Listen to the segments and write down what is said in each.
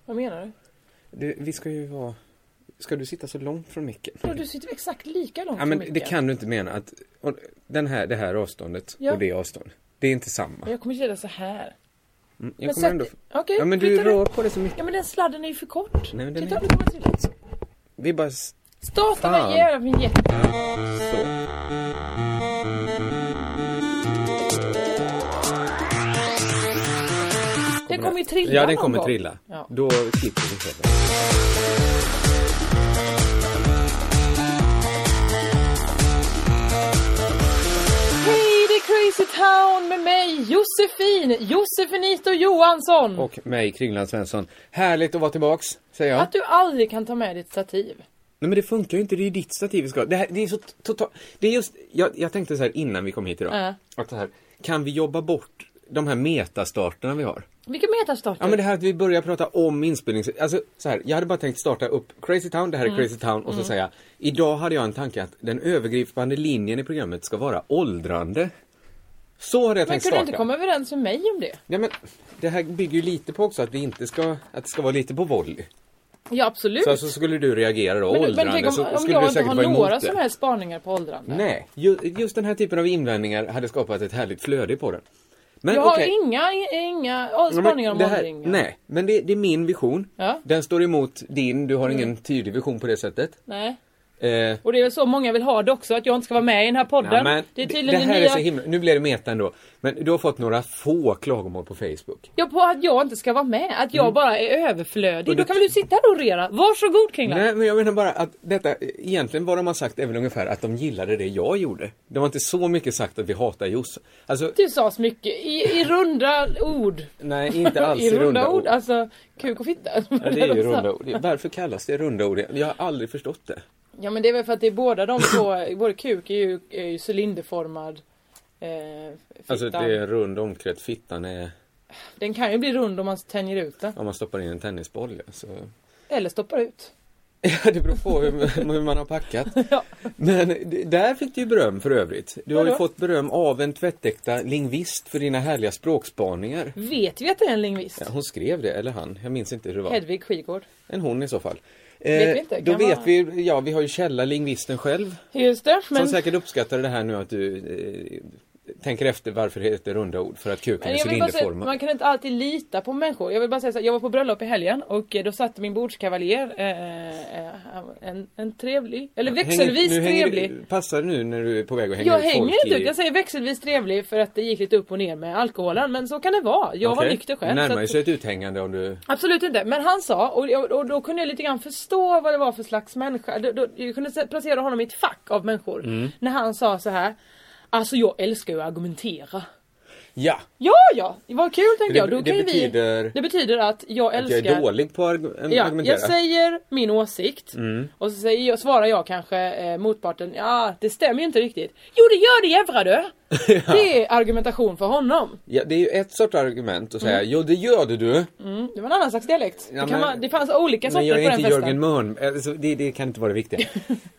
Vad menar du? Vi ska ju vara... Ska du sitta så långt från micken? Ja, du sitter exakt lika långt från micken. Men det kan du inte mena att... Det här avståndet och det avståndet. Det är inte samma. Jag kommer sitta så här. Jag kommer ändå... Okej, ja, men du rör på det så mycket. Ja, men den sladden är ju för kort. Nej, men den titta, du kommer till det. Vi bara... Starta den jävla vignetten. Så. Den kommer ju trilla. Ja, den kommer trilla. Ja. Då klipper vi inte. Hej, det är Crazy Town med mig, Josefinito Johansson. Och mig, Kringland Svensson. Härligt att vara tillbaks, säger jag. Att du aldrig kan ta med ditt stativ. Nej, men det funkar ju inte, det är ju ditt stativ vi ska. Det är så totalt... Det är just... Jag tänkte så här innan vi kom hit idag. Att så här, kan vi jobba bort de här metastarterna vi har? Vilka metastarter? Ja, men det här att vi börjar prata om inspelning. Alltså så här, jag hade bara tänkt starta upp Crazy Town, det här är Crazy Town. Och så säga, idag hade jag en tanke att den övergripande linjen i programmet ska vara åldrande. Så hade jag tänkt starta. Men kunde du inte komma överens med mig om det? Ja, men det här bygger ju lite på också att vi inte ska... Att det ska vara lite på volley. Ja, absolut. Så skulle du reagera då, åldrande. Men tänk om jag inte har några som helst spaningar på åldrande. Nej, just den här typen av invändningar hade skapat ett härligt flöde på den. Men, jag har inga spaningar om åldringar. Nej, men det är min vision. Ja. Den står emot din, du har ingen tydlig vision på det sättet. Nej. Och det är väl så många vill ha det också, att jag inte ska vara med i den här podden. Ja, men det är tydligen det här är så himla... Nu blir det meta ändå. Men du har fått några få klagomål på Facebook. Ja, på att jag inte ska vara med. Att jag bara är överflödig. Då kan väl du sitta här och rera. Varsågod, Kringland. Nej, men jag menar bara att detta... Egentligen vad de har sagt är väl ungefär att de gillade det jag gjorde. Det var inte så mycket sagt att vi hatar Josse. Alltså... Du sa så mycket. I runda ord. Nej, inte alls i runda ord. Alltså, kuk och fitta. Ja, det är ju runda ord. Varför kallas det runda ord? Jag har aldrig förstått det. Ja, men det är väl för att det är båda de två. Både kuk är ju cylinderformad. Alltså det är rund omkrets, fittan är... Den kan ju bli rund om man tänjer ut den. Om man stoppar in en tennisboll, ja, så... Eller stoppar ut. Ja, det beror på hur man har packat. Ja. Men där fick du ju beröm för övrigt. Du har ju fått beröm av en tvättäkta lingvist för dina härliga språkspaningar. Vet vi att det är en lingvist? Ja, hon skrev det, eller han. Jag minns inte hur det var. Hedvig Skigård. En hon i så fall. Vet vi inte. Då vet vi, ja, vi har ju Källa, lingvisten själv. Just det. Men... Som säkert uppskattar det här nu att du tänker efter varför det heter runda ord. För att kuken är cylinderformad. Man kan inte alltid lita på människor. Jag vill bara säga så här, jag var på bröllop i helgen och då satt min bordskavaljer en trevlig, eller växelvis trevlig. Passar det nu när du är på väg att hänga jag ut folk? Jag hänger inte ut, jag säger växelvis trevlig för att det gick lite upp och ner med alkoholen. Men så kan det vara, jag var nykter själv. Närmar ju sig ett uthängande om du... Absolut inte, men han sa, och då kunde jag lite grann förstå vad det var för slags människa. Jag kunde placera honom i ett fack av människor. När han sa så här: alltså jag älskar ju att argumentera. Ja. Ja, vad kul tänkte jag. Det betyder att jag älskar... Att jag är dålig på att argumentera. Jag säger min åsikt. Och så svarar jag kanske motparten, ja, det stämmer ju inte riktigt. Jo, det gör det, jävla du. Ja. Det är argumentation för honom. Ja, det är ju ett sorts argument att säga, jo, det gör det du. Det var en annan slags dialekt. Ja, det fanns olika sorter på den festen. Men jag är inte Jörgen Mörn. Alltså, det kan inte vara det viktiga.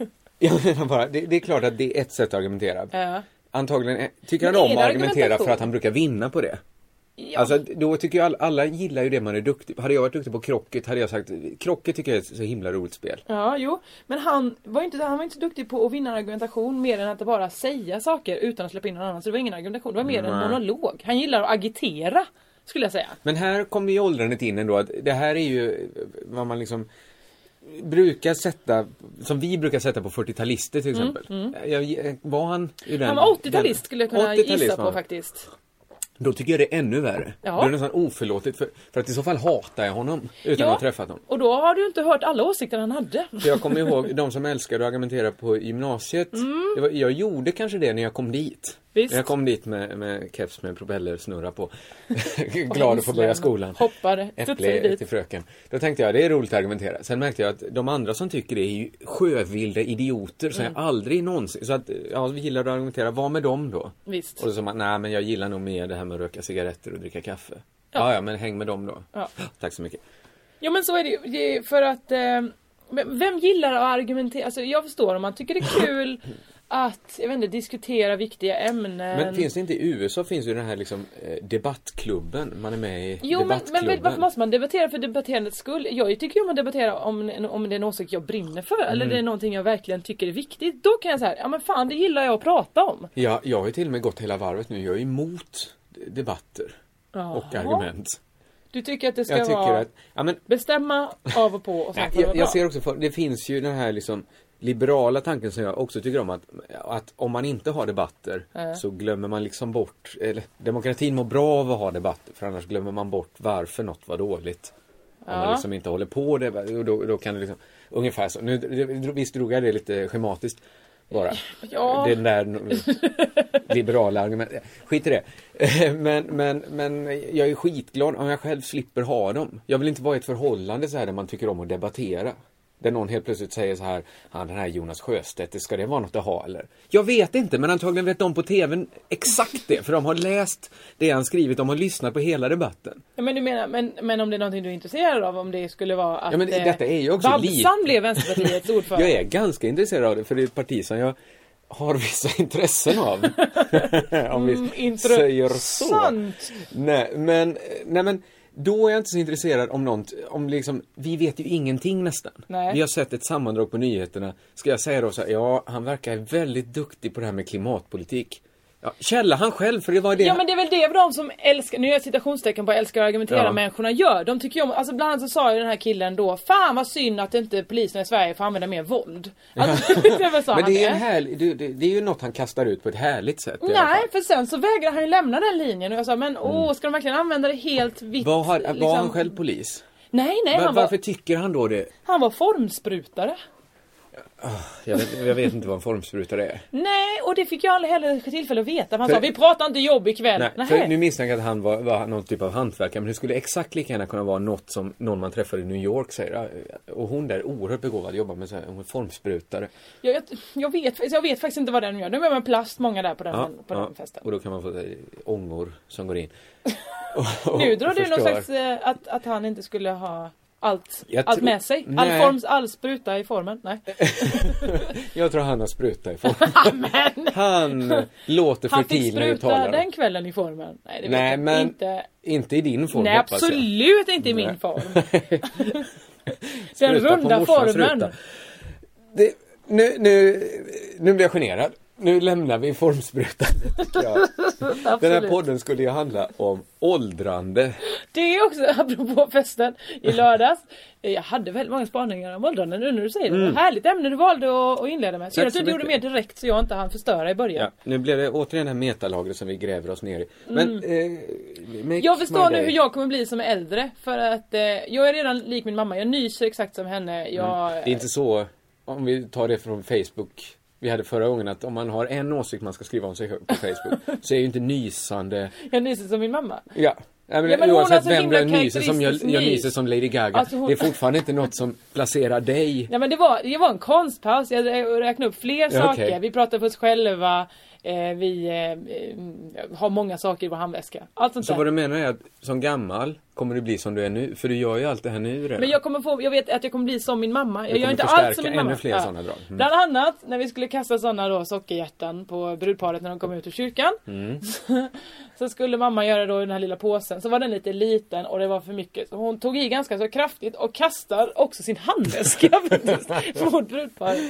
Jag menar bara, det är klart att det är ett sätt att argumentera. Ja. Antagligen tycker han om att argumentera för att han brukar vinna på det. Ja. Alltså då tycker jag alla gillar ju det man är duktig på. Hade jag varit duktig på krocket hade jag sagt krocket tycker jag är ett så himla roligt spel. Ja, jo. Men han var inte så duktig på att vinna argumentation mer än att bara säga saker utan att släppa in någon annan. Så det var ingen argumentation, det var mer en monolog. Han gillar att agitera, skulle jag säga. Men här kommer ju åldrandet in ändå. Att det här är ju vad man liksom... brukar sätta, som vi brukar sätta på 40-talister till exempel. Var han i den? Han var 80-talist skulle jag kunna gissa på faktiskt. Då tycker jag det är ännu värre. Ja. Det är nästan oförlåtligt för att i så fall hatar jag honom utan att ha träffat honom. Och då har du inte hört alla åsikter han hade. För jag kommer ihåg de som älskade att argumentera på gymnasiet. Jag gjorde kanske det när jag kom dit. Visst. Jag kom dit med keps med propellersnurra på. Glad att få börja skolan. Hoppade. Äpple till fröken. Då tänkte jag, det är roligt att argumentera. Sen märkte jag att de andra som tycker det är ju sjövilda idioter. Så jag aldrig någonsin. Så att, ja, vi gillar att argumentera. Vad med dem då? Visst. Och då sa man, nej men jag gillar nog mer det här med att röka cigaretter och dricka kaffe. Ja, men häng med dem då. Ja. Tack så mycket. Ja, men så är det ju. För att... vem gillar att argumentera? Alltså jag förstår om man tycker det är kul att, jag vet inte, diskutera viktiga ämnen. Men finns det inte i USA, finns ju den här liksom debattklubben, man är med i debattklubben. Men varför måste man debattera för debatterandets skull? Jag tycker om att debattera om det är en åsikt jag brinner för, eller det är någonting jag verkligen tycker är viktigt. Då kan jag säga, ja men fan, det gillar jag att prata om. Ja, jag har ju till och med gått hela varvet nu, jag är emot debatter och argument. Du tycker att det ska vara bestämma av och på och sen jag ser också det finns ju den här liksom liberala tanken som jag också tycker om att om man inte har debatter så glömmer man liksom bort, eller demokratin mår bra av att ha debatter, för annars glömmer man bort varför något var dåligt. Om man liksom inte håller på det, och då kan det liksom ungefär så. Nu visst drog jag det lite schematiskt bara. Ja. Den där liberala argument. Skit i det. Men jag är skitglad om jag själv slipper ha dem. Jag vill inte vara i ett förhållande så här där man tycker om att debattera. Där någon helt plötsligt säger så här, den här Jonas Sjöstedt, ska det vara något att ha eller? Jag vet inte, men antagligen vet de på tvn exakt det. För de har läst det han skrivit, de har lyssnat på hela debatten. Ja, men du menar, men om det är någonting du är intresserad av, om det skulle vara att detta är ju också Babsan blev Vänsterpartiets ordförande. Jag är ganska intresserad av det, för det är ett parti som jag har vissa intressen av. Om vi säger så. Nej, men då är jag inte så intresserad om liksom, vi vet ju ingenting nästan. Nej. Vi har sett ett sammandrag på nyheterna. Ska jag säga då så här, han verkar väldigt duktig på det här med klimatpolitik. Ja, källa han själv, för det var det. Ja, men det är väl det de som älskar, nu gör jag citationstecken på älskar att argumentera, människorna gör. De tycker ju om, alltså bland annat så sa ju den här killen då, fan vad synd att inte polisen i Sverige får använda mer våld. Alltså, men det är det är ju något han kastar ut på ett härligt sätt. Nej, för sen så vägrar han ju lämna den linjen och jag sa, men ska de verkligen använda det helt vitt? Var han själv polis? Nej, varför tycker han då det? Han var formsprutare. Jag vet inte vad en formsprutare är. Nej, och det fick jag aldrig heller tillfälle att veta. Han sa, vi pratar inte jobb ikväll. Nej. För nu misstänker jag att han var någon typ av hantverkare. Men det skulle exakt lika gärna kunna vara något som någon man träffade i New York säger. Och hon där är oerhört begåvad, jobbar med så här, hon är formsprutare. Jag vet faktiskt inte vad den gör. De gör med plast, många där på den festen. Och då kan man få ångor som går in. Nu drar du någon slags att han inte skulle ha allt med sig. All spruta i formen. Nej. Jag tror han har spruta i formen. Han låter fertil när du talar. Han fick spruta den kvällen i formen. Nej, men inte i din form. Nej, absolut inte i min form. Den runda formen. Nu blir jag generad. Nu lämnar vi formsprutan. Den här podden skulle ju handla om åldrande. Det är också, apropå festen i lördags. Jag hade väldigt många spaningar om åldrande nu när du säger det. Härligt ämne du valde att inleda med. Så jag gjorde mer direkt så jag inte hann förstöra i början. Ja, nu blev det återigen det här metalagret som vi gräver oss ner i. Men, jag förstår nu hur jag kommer bli som äldre. För att jag är redan lik min mamma. Jag nyser exakt som henne. Det är inte så, om vi tar det från Facebook. Vi hade förra gången att om man har en åsikt man ska skriva om sig på Facebook så är ju inte nysande. Jag nyser som min mamma. Ja. Men oavsett vem du nyser som jag nyser som Lady Gaga. Alltså det är fortfarande inte något som placerar dig. Ja, men det var en konstpaus. Jag räknade upp fler saker. Okay. Vi pratar för oss själva. Vi har många saker i vår handväska. Allt sånt så där. Vad du menar är att som gammal kommer du bli som du är nu? För du gör ju allt det här nu redan. Men jag vet att jag kommer bli som min mamma. Jag gör inte allt som min mamma. Fler såna drag. Bland annat när vi skulle kasta sådana då sockerhjärtan på brudparet när de kom ut ur kyrkan. Så skulle mamma göra då den här lilla påsen. Så var den lite liten och det var för mycket. Så hon tog i ganska så kraftigt och kastar också sin handväska mot brudparet.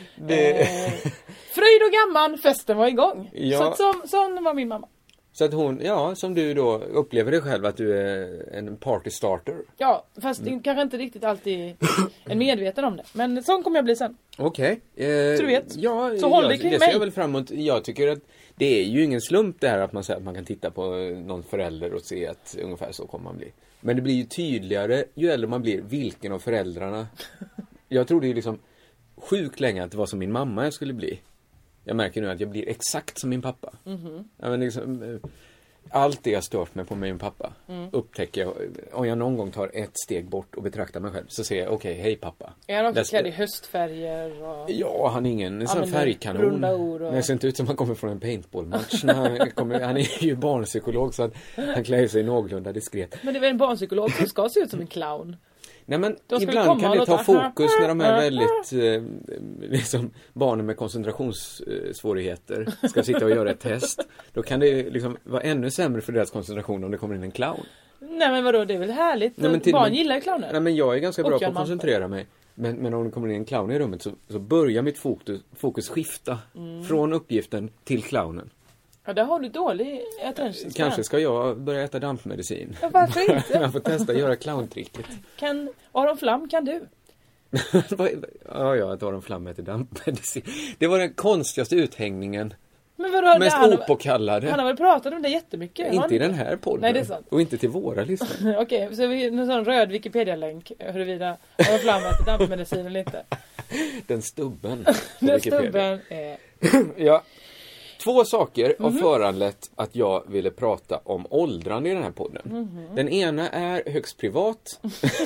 Fröjd och gammal, festen var igång. Ja. Så sån var min mamma. Så att hon, som du då upplever dig själv att du är en party starter. Ja, fast kanske inte riktigt alltid är medveten om det. Men sån kommer jag bli sen. Okej. Så du vet. Ja, så håll dig kring mig. Det ser jag väl framåt. Jag tycker att det är ju ingen slump det här att man säger att man kan titta på någon förälder och se att ungefär så kommer man bli. Men det blir ju tydligare ju äldre man blir vilken av föräldrarna. Jag tror det är liksom sjukt länge att det var som min mamma jag skulle bli. Jag märker nu att jag blir exakt som min pappa. Ja, men liksom, allt det jag stört mig på min pappa upptäcker jag. Om jag någon gång tar ett steg bort och betraktar mig själv så säger jag, okej, hej pappa. Är han också klädd i höstfärger? Och... Ja, han är ingen sån färgkanon. Och... Det ser inte ut som han kommer från en paintballmatch. Han är ju barnpsykolog så att han klär sig någorlunda diskret. Men det är väl en barnpsykolog som ska se ut som en clown? Nej, men ibland kan det ta fokus när de är väldigt liksom barnen med koncentrationssvårigheter ska sitta och göra ett test. Då kan det liksom vara ännu sämre för deras koncentration om det kommer in en clown. Nej, men vadå, det är väl härligt. Nej, barn gillar ju clowner. Nej, men jag är ganska bra på att koncentrera mig. Men om det kommer in en clown i rummet så börjar mitt fokus skifta från uppgiften till clownen. Ja, där har du dålig attention. Kanske ska jag börja äta dampmedicin. Ja, varför inte? Jag får testa att göra clowntricket. Aron Flam kan du? Ja, att Aron Flam äter dampmedicin. Det var den konstigaste uthängningen. Men vadå, mest opåkallade. Han har väl pratat om det jättemycket. Inte i den här podden. Nej, det är sant. Och inte till våra listor. Okej, så vi en sån röd Wikipedia-länk huruvida Aron Flam äter dampmedicin eller inte. Den stubben. Den stubben är... Ja. 2 saker har föranlett att jag ville prata om åldrande i den här podden. Den ena är högst privat.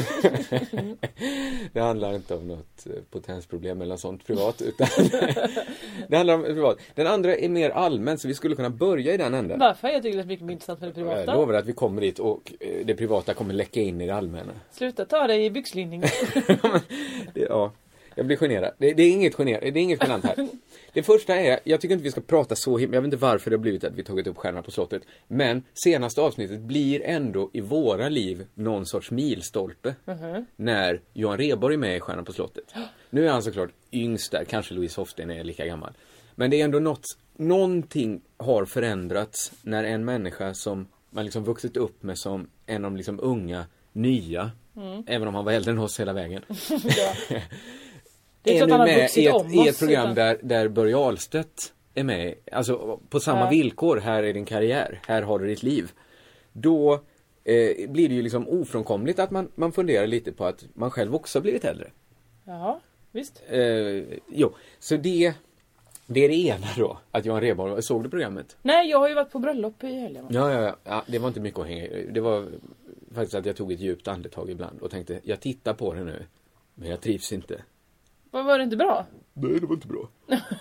Det handlar inte om något potensproblem eller sånt privat, utan det handlar om privat. Den andra är mer allmän, så vi skulle kunna börja i den änden. Varför? Jag tycker det är mycket mer intressant för det privata. Jag lovar att vi kommer dit och det privata kommer läcka in i det allmänna. Sluta ta dig i byxlinningen. Ja. Jag blir generad. Det är inget genant här. Det första är, jag tycker inte vi ska prata så jag vet inte varför det har blivit att vi tagit upp Stjärnorna på slottet. Men senaste avsnittet blir ändå i våra liv någon sorts milstolpe. När Johan Rheborg är med i Stjärnorna på slottet. Nu är han såklart yngst där, kanske Louise Hofsten är lika gammal. Men det är ändå någonting har förändrats när en människa som man liksom vuxit upp med som en av de liksom unga, nya. Även om han var äldre än oss hela vägen. Ja. Det är nu med i ett program där Börje Ahlstedt är med. Alltså på samma villkor. Här är din karriär. Här har du ditt liv. Då blir det ju liksom ofrånkomligt att man funderar lite på att man själv också har blivit äldre. Ja, visst. Så det är det ena då. Att Johan Rheborg, såg du programmet? Nej, jag har ju varit på bröllop i helgen. Ja, det var inte mycket att hänga i. Det var faktiskt att jag tog ett djupt andetag ibland och tänkte, jag tittar på det nu. Men jag trivs inte. Var det inte bra? Nej, det var inte bra.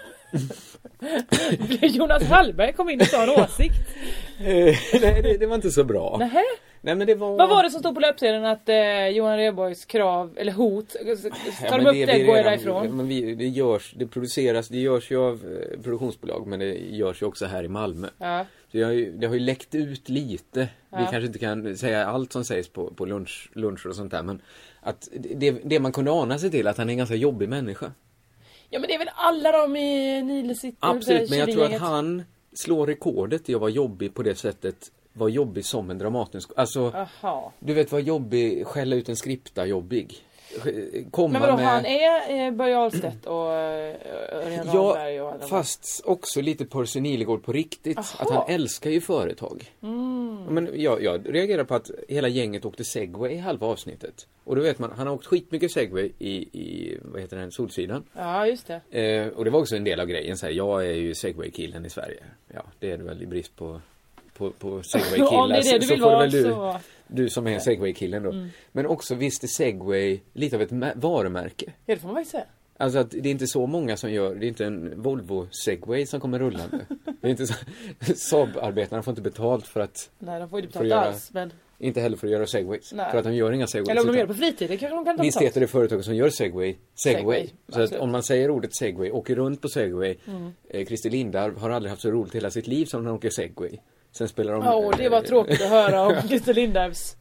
Jonas Hallberg kom in och sa en åsikt. Nej, det var inte så bra. Nähä? Nej, men det var... Vad var det som stod på löpsedeln att Johan Rheborgs krav eller hot tar de upp det går därifrån? Men det produceras, det görs ju av produktionsbolag, men det görs ju också här i Malmö. Ja. Så det har ju läckt ut lite. Ja. Vi kanske inte kan säga allt som sägs på luncher och sånt där, men att det man kunde ana sig till att han är en ganska jobbig människa. Ja, men det är väl alla de i Nilesitt. Absolut, men jag tror att han slår rekordet i att vara jobbig på det sättet. Var jobbig som en dramatisk. Alltså, du vet vad jobbig, skälla ut en skripta jobbig. Komma men vadå, med... han är Börje Ahlstedt och Örjan Ramberg och alla. Fast också lite Percy Nilegård på riktigt. Att han älskar ju företag. Men jag reagerar på att hela gänget åkte Segway i halva avsnittet. Och då vet man, han har åkt skitmycket Segway i vad heter den, Solsidan. Ja, just det. Och det var också en del av grejen. Så här, jag är ju Segway-killen i Sverige. Ja, det är det väl i brist på Segway-killar. Så får det väl du som är Segway-killen då. Men också visst är Segway lite av ett varumärke. Ja, det får man väl säga. Alltså att det är inte så många som gör, det är inte en Volvo Segway som kommer rullande. Det är inte så, Saab-arbetarna får inte betalt för att... Nej, de får inte betalt alls, men... Inte heller för att göra Segways. Nej. För att de gör inga Segways. Eller om de gör det på fritiden kanske de kan ta. Visst heter det företaget som gör Segway. Så att om man säger ordet Segway, åker runt på Segway. Christer Lindarw har aldrig haft så roligt hela sitt liv som när de åker Segway. Sen spelar de... det var tråkigt att höra om Christer Lindarws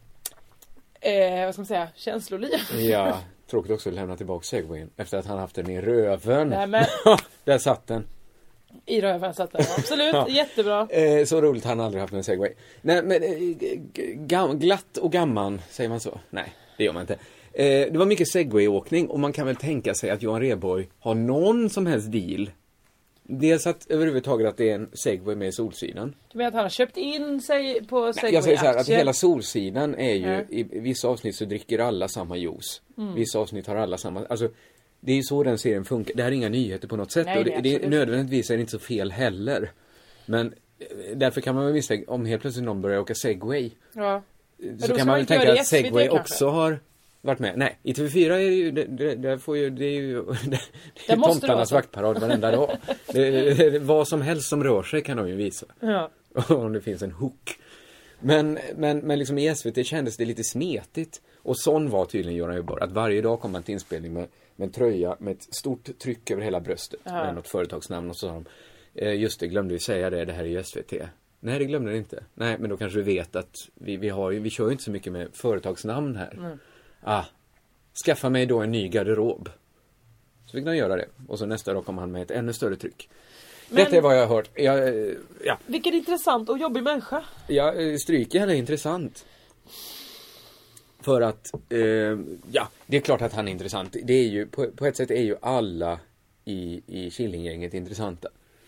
vad ska man säga, känsloliv. Ja, tråkigt också att lämna tillbaka Segwayen efter att han haft den i röven. Nej, men... Där satt den. I röven satt den, absolut, ja. Jättebra. Så roligt, han aldrig haft en Segway. Nej, men glatt och gamman, säger man så? Nej, det gör man inte. Det var mycket Segway-åkning och man kan väl tänka sig att Johan Rheborg har någon som helst deal. Dels att överhuvudtaget att det är en Segway med Solsidan. Du menar att han har köpt in sig på Segway? Jag säger så här, att hela Solsidan är ju, i vissa avsnitt så dricker alla samma juice. Vissa avsnitt har alla samma, alltså det är ju så den serien funkar. Det här är inga nyheter på något sätt. Nej, och det nödvändigtvis är det inte så fel heller. Men därför kan man väl misstänka, om helt plötsligt någon börjar åka Segway. Ja. Så kan man väl tänka att Segway också har varit med. Nej, i TV4 är det ju, där får ju, det är ju det är tomtarnas vaktparad varenda dag. Vad som helst som rör sig kan de ju visa. Ja. Om det finns en hook. Men liksom i SVT kändes det lite smetigt. Och sån var tydligen Göran Öborg. Att varje dag kom han till inspelning med en tröja med ett stort tryck över hela bröstet. Med något företagsnamn och så sa de, just det, glömde vi säga det här är ju SVT. Nej, det glömde det inte. Nej, men då kanske du vet att vi kör ju inte så mycket med företagsnamn här. Skaffa mig då en ny garderob. Så fick de göra det. Och så nästa dag kom han med ett ännu större tryck. Detta är vad jag har hört. Ja. Vilken intressant och jobbig människa. Ja, Stryker är intressant. För att, det är klart att han är intressant. Det är ju, på ett sätt är ju alla i Killinggänget intressanta.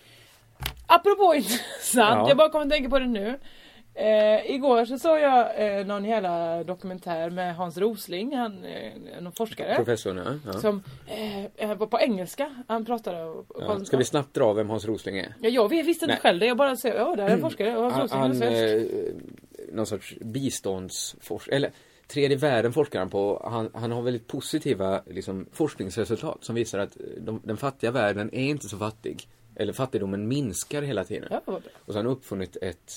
Apropå intressant, jag bara kommer att tänka på det nu. Igår så såg jag någon hela dokumentär med Hans Rosling, han någon forskare. Professorn, ja. Som var på engelska. Han pratade. Ska vi snabbt dra vem Hans Rosling är? Ja, jag visste inte själv det. Jag bara säger, där är en forskare. Och Hans Rosling är någon sorts biståndsforskare. Eller tredje världen forskar han på. Han har väldigt positiva liksom, forskningsresultat som visar att den fattiga världen är inte så fattig. Eller fattigdomen minskar hela tiden. Ja, och så har han uppfunnit ett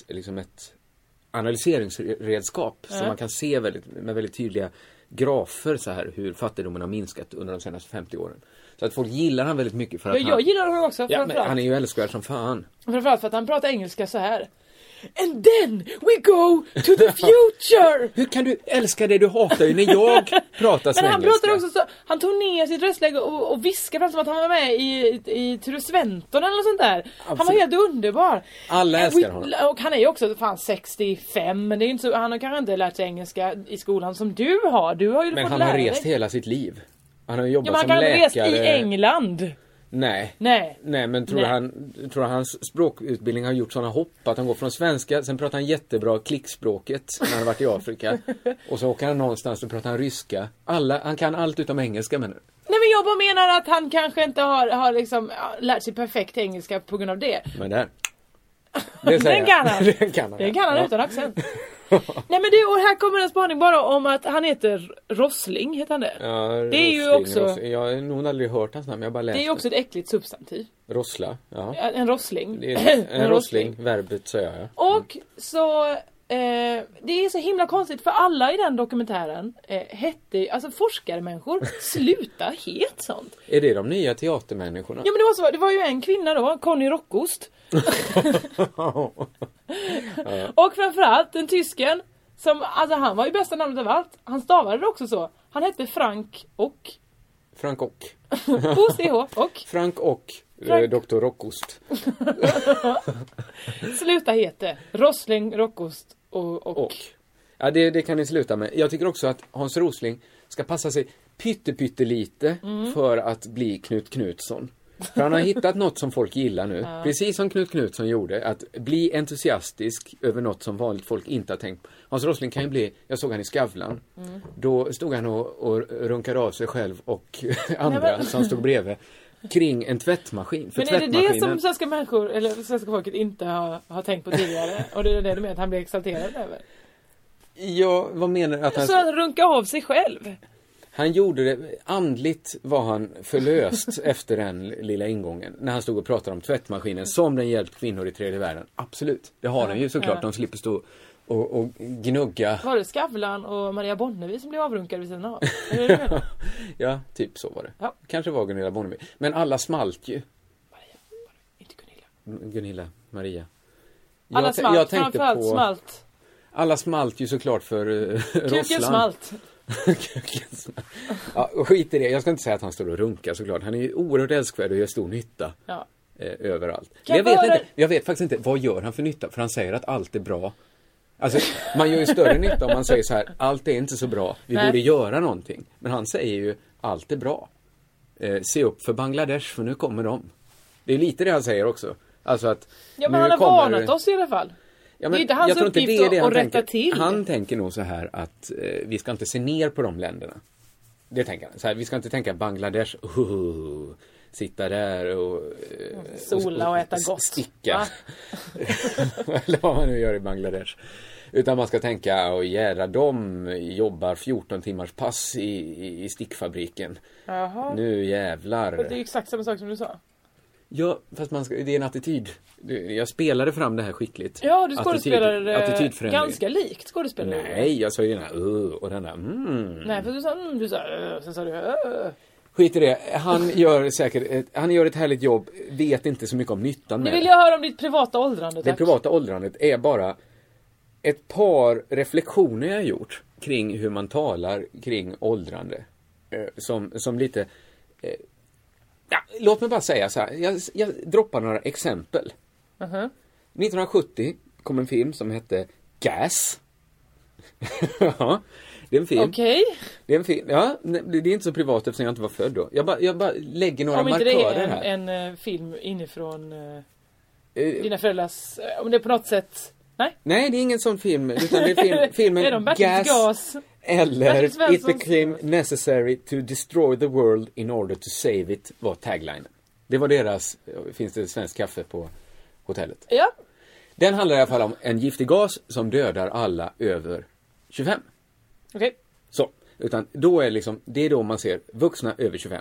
analyseringsredskap som man kan se med väldigt tydliga grafer så här hur fattigdomen har minskat under de senaste 50 åren. Så att folk gillar han väldigt mycket för att jag gillar honom också. Ja, men han är ju älskvärd som fan. Framförallt för att han pratar engelska så här. And then we go to the future. Hur kan du älska det du hatar ju när jag pratar svengelska? Men han pratar också så, han tog ner sitt röstläge och viskade fram som att han var med i Ture Sventon eller något sånt där. Absolut. Han var helt underbar. Alla älskar honom. Och han är ju också fan 65, men det är inte så, han har kanske inte lärt sig engelska i skolan som du har. Du har ju men han har rest hela sitt liv. Han har jobbat som läkare. Men han kan rest i England. Nej, men tror du hans språkutbildning har gjort sådana hopp att han går från svenska, sen pratar han jättebra klickspråket när han har varit i Afrika och så åker han någonstans och pratar han ryska. Han kan allt utom engelska, men nej, men jag bara menar att han kanske inte har liksom lärt sig perfekt engelska på grund av det. Men det Den kan han utan accent. Nej, men och här kommer en spaning bara om att han heter Rossling, heter han det? Ja, det är ju också. Jag har nog aldrig hört hans namn, jag bara läste. Det är ju också ett äckligt substantiv. Rossla, ja. En rossling. Det är en rossling, verbet säger jag. Och så det är så himla konstigt för alla i den dokumentären hette, alltså forskarmänniskor sluta helt sånt. Är det de nya teatermänniskorna? Ja, men det var ju en kvinna då, Conny Rockost. Och framförallt den tysken som, alltså han var ju bästa namnet av allt. Han stavade det också så. Han hette Frank och OCH och Frank och Dr. Rockost. Sluta heter Rossling, Rockost och. Ja, det kan ni sluta med. Jag tycker också att Hans Rosling ska passa sig pyttelite för att bli Knut Knutsson. För han har hittat något som folk gillar nu. Ja. Precis som Knut Knutsson gjorde. Att bli entusiastisk över något som vanligt folk inte har tänkt på. Hans Rosling kan ju bli, jag såg han i Skavlan. Då stod han och runkade av sig själv och andra som stod bredvid kring en tvättmaskin. Men är det som svenska människor eller svenska folket inte har tänkt på tidigare? Och det är det du menar att han blir exalterad över? Ja, vad menar du? Så han runkar av sig själv? Han gjorde det, andligt var han förlöst efter den lilla ingången. När han stod och pratade om tvättmaskinen som den hjälpt kvinnor i tredje världen. Absolut, det har den ju såklart. De slipper stå och gnugga. Var det Skavlan och Maria Bonnevi som blev avrunkade vid sidan av? Är det det? Ja, typ så var det. Ja. Kanske var Gunilla Bonnevi. Men alla smalt ju. Inte Gunilla. Maria. Alla smalt, framförallt smalt. Alla smalt ju såklart för Rossland. Kuken smalt. Ja, skit i det. Jag ska inte säga att han står och runkar såklart. Han är ju oerhört älskvärd och gör stor nytta överallt. Jag vet faktiskt inte, vad gör han för nytta? För han säger att allt är bra. Alltså, man gör ju större nytta om man säger så här: allt är inte så bra, vi borde göra någonting. Men han säger ju, allt är bra. Se upp för Bangladesh, för nu kommer de. Det är lite det han säger också. Alltså att ja, men han har varnat oss i alla fall. Ja, men det är inte hans uppgift att rätta till. Han tänker nog så här att vi ska inte se ner på de länderna. Det tänker han. Så här, vi ska inte tänka Bangladesh, sitta där och sola och äta gott. Sticka. Eller vad man nu gör i Bangladesh. Utan man ska tänka, jädra, de jobbar 14 timmars pass i stickfabriken. Jaha. Nu jävlar. Det är exakt samma sak som du sa. Ja, fast det är en attityd. Jag spelade fram det här skickligt. Ja, du skådespelade ganska likt skådespelare. Nej, jag sa ju den här och den där Nej, för du sa sen sa du Skit i det. Han gör ett härligt jobb. Vet inte så mycket om nyttan med. Nu vill jag höra om ditt privata åldrande, tack. Det privata åldrandet är bara ett par reflektioner jag har gjort kring hur man talar kring åldrande. Som lite... låt mig bara säga så här. Jag droppar några exempel. 1970 kom en film som hette Gas. Ja, det är en film. Okej. Det är en film. Ja, det är inte så privat eftersom jag inte var född då. Jag bara lägger några markörer här. Om inte det är en film inifrån dina föräldrars... Om det är på något sätt... Nej, det är ingen sån film. Utan det är filmen Gas. Eller It became necessary to destroy the world in order to save it var taglinen. Det var deras... Finns det svensk kaffe på hotellet? Ja. Den handlar i alla fall om en giftig gas som dödar alla över 25. Okej. Så, utan då är det är då man ser vuxna över 25.